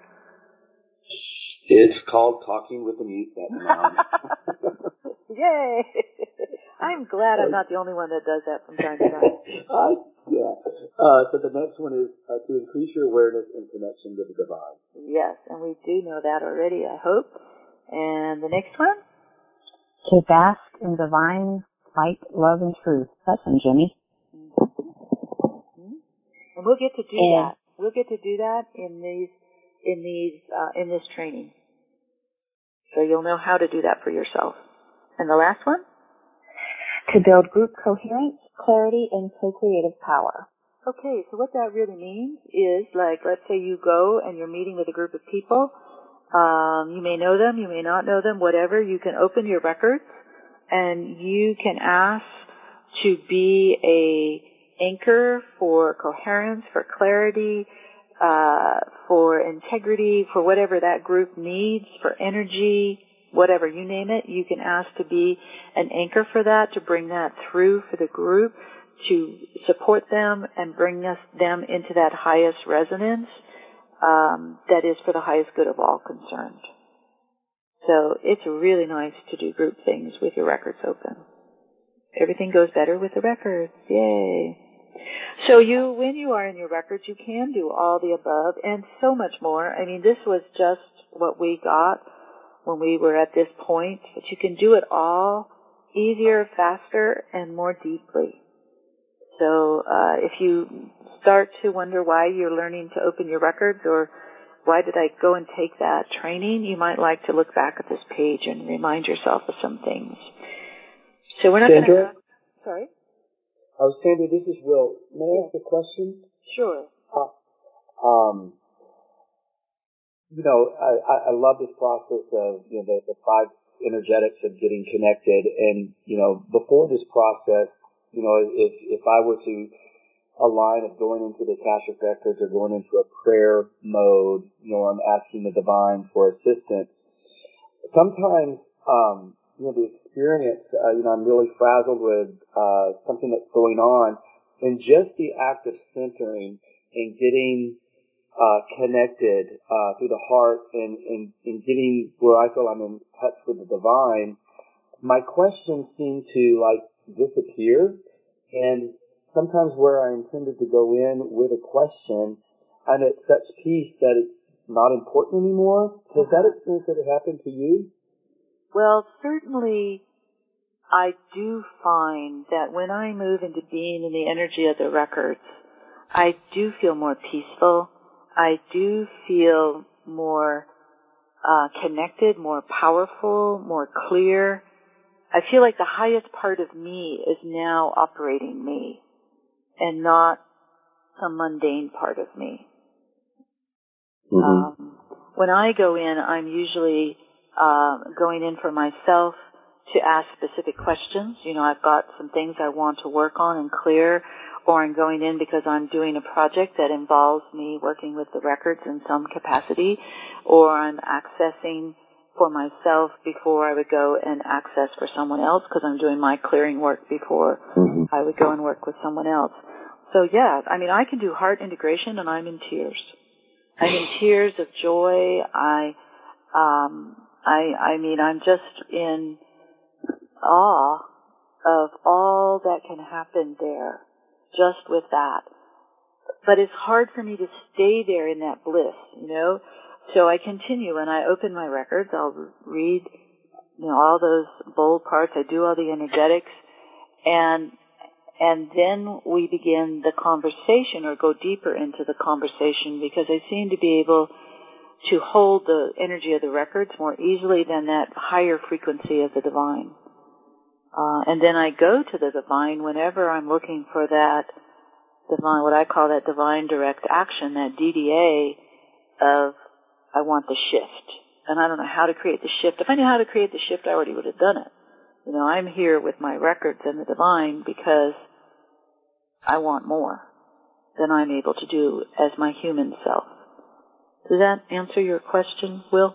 It's called talking with the mute button now. Yay! I'm glad I'm not the only one that does that from time to time. I, yeah. Uh, so the next one is uh, to increase your awareness and connection with the divine. Yes, and we do know that already, I hope. And the next one? To bask in divine light, love, and truth. That's one, Jimmy. Mm-hmm. And we'll get to do and, that. We'll get to do that in these, in these, uh, in this training. So you'll know how to do that for yourself. And the last one? To build group coherence, clarity, and co-creative power. Okay, so what that really means is, like, let's say you go and you're meeting with a group of people. Um, you may know them, you may not know them, whatever. You can open your records and you can ask to be a anchor for coherence, for clarity, uh, for integrity, for whatever that group needs, for energy, whatever, you name it. You can ask to be an anchor for that, to bring that through for the group, to support them and bring us, them into that highest resonance um, that is for the highest good of all concerned. So it's really nice to do group things with your records open. Everything goes better with the records. Yay. So you, when you are in your records, you can do all the above and so much more. I mean, this was just what we got when we were at this point, but you can do it all easier, faster, and more deeply. So uh, if you start to wonder why you're learning to open your records or why did I go and take that training, you might like to look back at this page and remind yourself of some things. So we're not going to... Sorry? I was Sandra, this is Will. May I ask a question? Sure. Uh, um, you know, I, I love this process of, you know, the, the five energetics of getting connected. And, you know, before this process, you know, if, if I were to align of going into the Akashic Records or going into a prayer mode, you know, I'm asking the divine for assistance. Sometimes, um, you know, the experience, uh, you know, I'm really frazzled with uh, something that's going on. And just the act of centering and getting uh, connected uh, through the heart and, and, and getting where I feel I'm in touch with the divine, my questions seem to, like, disappear. And sometimes where I intended to go in with a question, I'm at such peace that it's not important anymore. Has that experience ever happened to you? Well, certainly I do find that when I move into being in the energy of the records, I do feel more peaceful. I do feel more uh, connected, more powerful, more clear. I feel like the highest part of me is now operating me and not some mundane part of me. Mm-hmm. Um, when I go in, I'm usually uh, going in for myself to ask specific questions. You know, I've got some things I want to work on and clear, or I'm going in because I'm doing a project that involves me working with the records in some capacity, or I'm accessing for myself before I would go and access for someone else because I'm doing my clearing work before mm-hmm. I would go and work with someone else. So, yeah, I mean, I can do heart integration and I'm in tears. I'm in tears of joy. I, um, I, I mean, I'm just in awe of all that can happen there, just with that. But it's hard for me to stay there in that bliss, you know. So I continue, and I open my records. I'll read, you know, all those bold parts. I do all the energetics, and and then we begin the conversation or go deeper into the conversation because I seem to be able to hold the energy of the records more easily than that higher frequency of the divine. Uh, and then I go to the divine whenever I'm looking for that divine, what I call that divine direct action, that D D A of I want the shift. And I don't know how to create the shift. If I knew how to create the shift, I already would have done it. You know, I'm here with my records and the divine because I want more than I'm able to do as my human self. Does that answer your question, Will?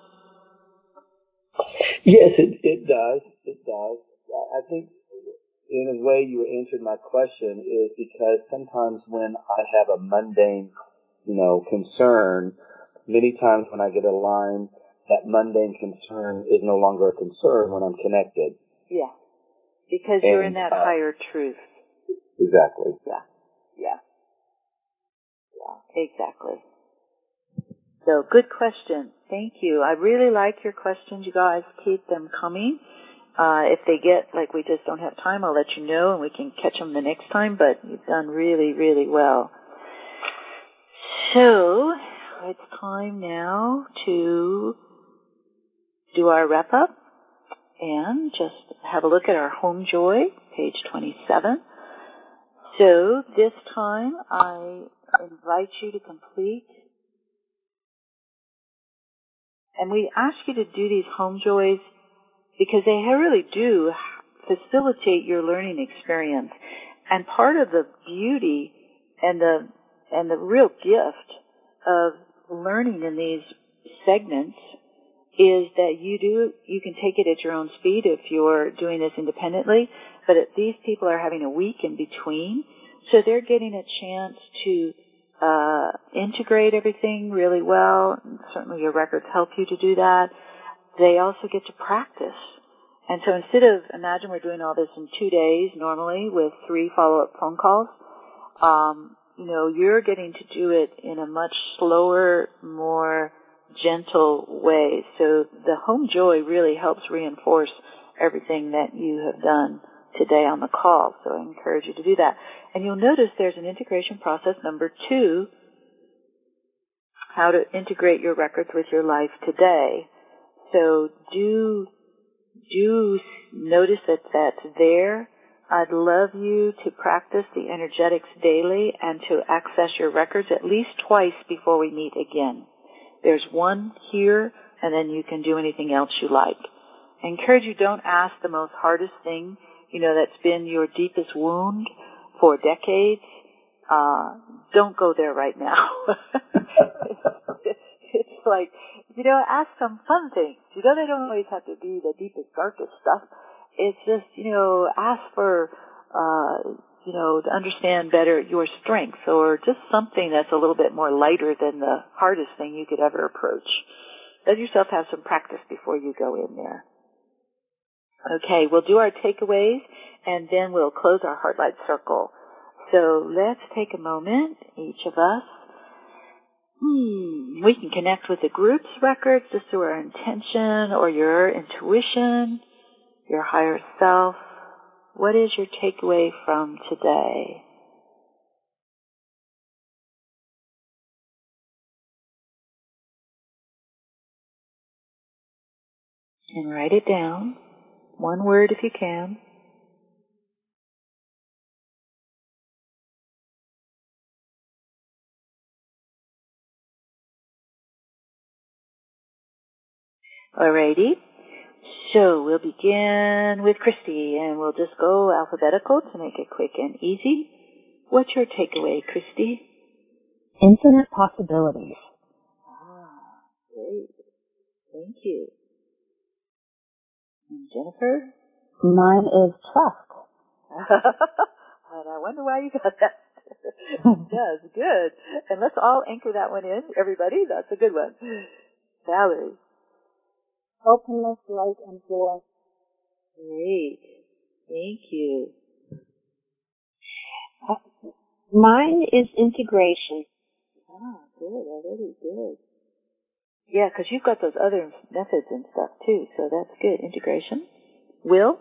Yes, it, it does. It does. I think in a way you answered my question is because sometimes when I have a mundane, you know, concern, many times when I get aligned, that mundane concern is no longer a concern when I'm connected. Yeah, because and, you're in that uh, higher truth. Exactly. Yeah, yeah, yeah, exactly. So, good question. Thank you. I really like your questions, you guys. Keep them coming. Uh, if they get, like, we just don't have time, I'll let you know and we can catch them the next time, but you've done really, really well. So, it's time now to do our wrap-up and just have a look at our home joy, page twenty-seven. So, this time I invite you to complete And we ask you to do these home joys because they really do facilitate your learning experience. And part of the beauty and the and the real gift of learning in these segments is that you do you can take it at your own speed if you're doing this independently, but these people are having a week in between, so they're getting a chance to uh integrate everything really well. And certainly your records help you to do that. They also get to practice. And so instead of, imagine we're doing all this in two days normally with three follow-up phone calls, um, you know, you're getting to do it in a much slower, more gentle way. So the home joy really helps reinforce everything that you have done today on the call. So I encourage you to do that. And you'll notice there's an integration process number two, how to integrate your records with your life today. So do do notice that that's there. I'd love you to practice the energetics daily and to access your records at least twice before we meet again. There's one here, and then you can do anything else you like. I encourage you, don't ask the most hardest thing, you know, that's been your deepest wound for decades. Uh, don't go there right now. It's like, you know, ask some fun things. You know, they don't always have to be the deepest, darkest stuff. It's just, you know, ask for, uh, you know, to understand better your strengths or just something that's a little bit more lighter than the hardest thing you could ever approach. Let yourself have some practice before you go in there. Okay, we'll do our takeaways and then we'll close our heart light circle. So let's take a moment, each of us. Hmm, we can connect with the group's records just through our intention or your intuition, your higher self. What is your takeaway from today? And write it down. One word if you can. Alrighty. So we'll begin with Christy, and we'll just go alphabetical to make it quick and easy. What's your takeaway, Christy? Infinite possibilities. Ah, great. Thank you. And Jennifer? Mine is trust. And I wonder why you got that. Yes, good. And let's all anchor that one in, everybody. That's a good one. Valerie? Openness, light, and joy. Great. Thank you. Uh, mine is integration. Ah, good. Already good. Yeah, because you've got those other methods and stuff too, so that's good. Integration. Will?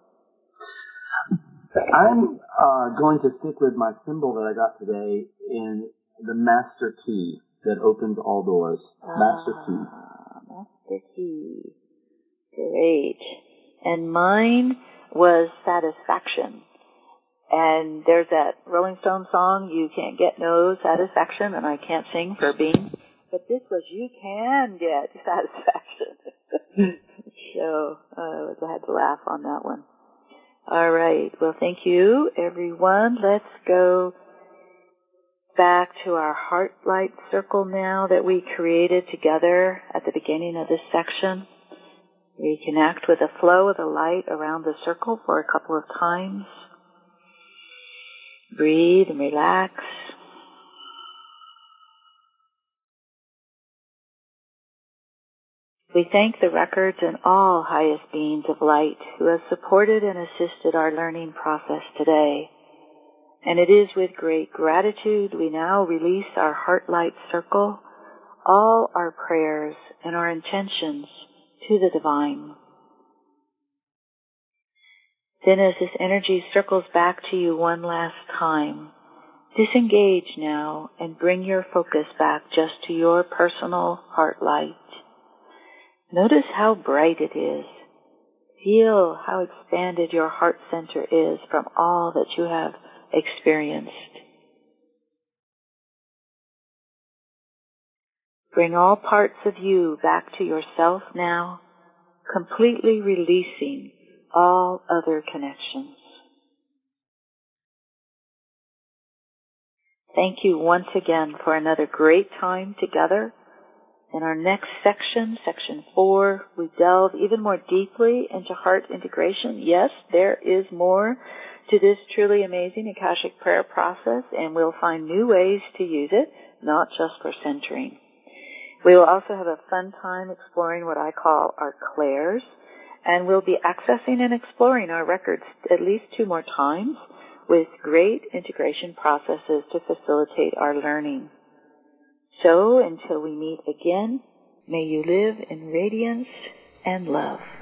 I'm uh, going to stick with my symbol that I got today in the master key that opens all doors. Ah, master key. Master key. Great. And mine was satisfaction. And there's that Rolling Stone song, You Can't Get No Satisfaction, and I can't sing for being. But this was You Can Get Satisfaction. So uh, I had to laugh on that one. All right. Well, thank you, everyone. Let's go back to our heart light circle now that we created together at the beginning of this section. Reconnect with the flow of the light around the circle for a couple of times. Breathe and relax. We thank the records and all highest beings of light who have supported and assisted our learning process today. And it is with great gratitude we now release our heart light circle, all our prayers and our intentions to the divine. Then as this energy circles back to you one last time, disengage now and bring your focus back just to your personal heart light. Notice how bright it is. Feel how expanded your heart center is from all that you have experienced. Bring all parts of you back to yourself now, completely releasing all other connections. Thank you once again for another great time together. In our next section, section four, we delve even more deeply into heart integration. Yes, there is more to this truly amazing Akashic prayer process, and we'll find new ways to use it, not just for centering. We will also have a fun time exploring what I call our clairs, and we'll be accessing and exploring our records at least two more times with great integration processes to facilitate our learning. So, until we meet again, may you live in radiance and love.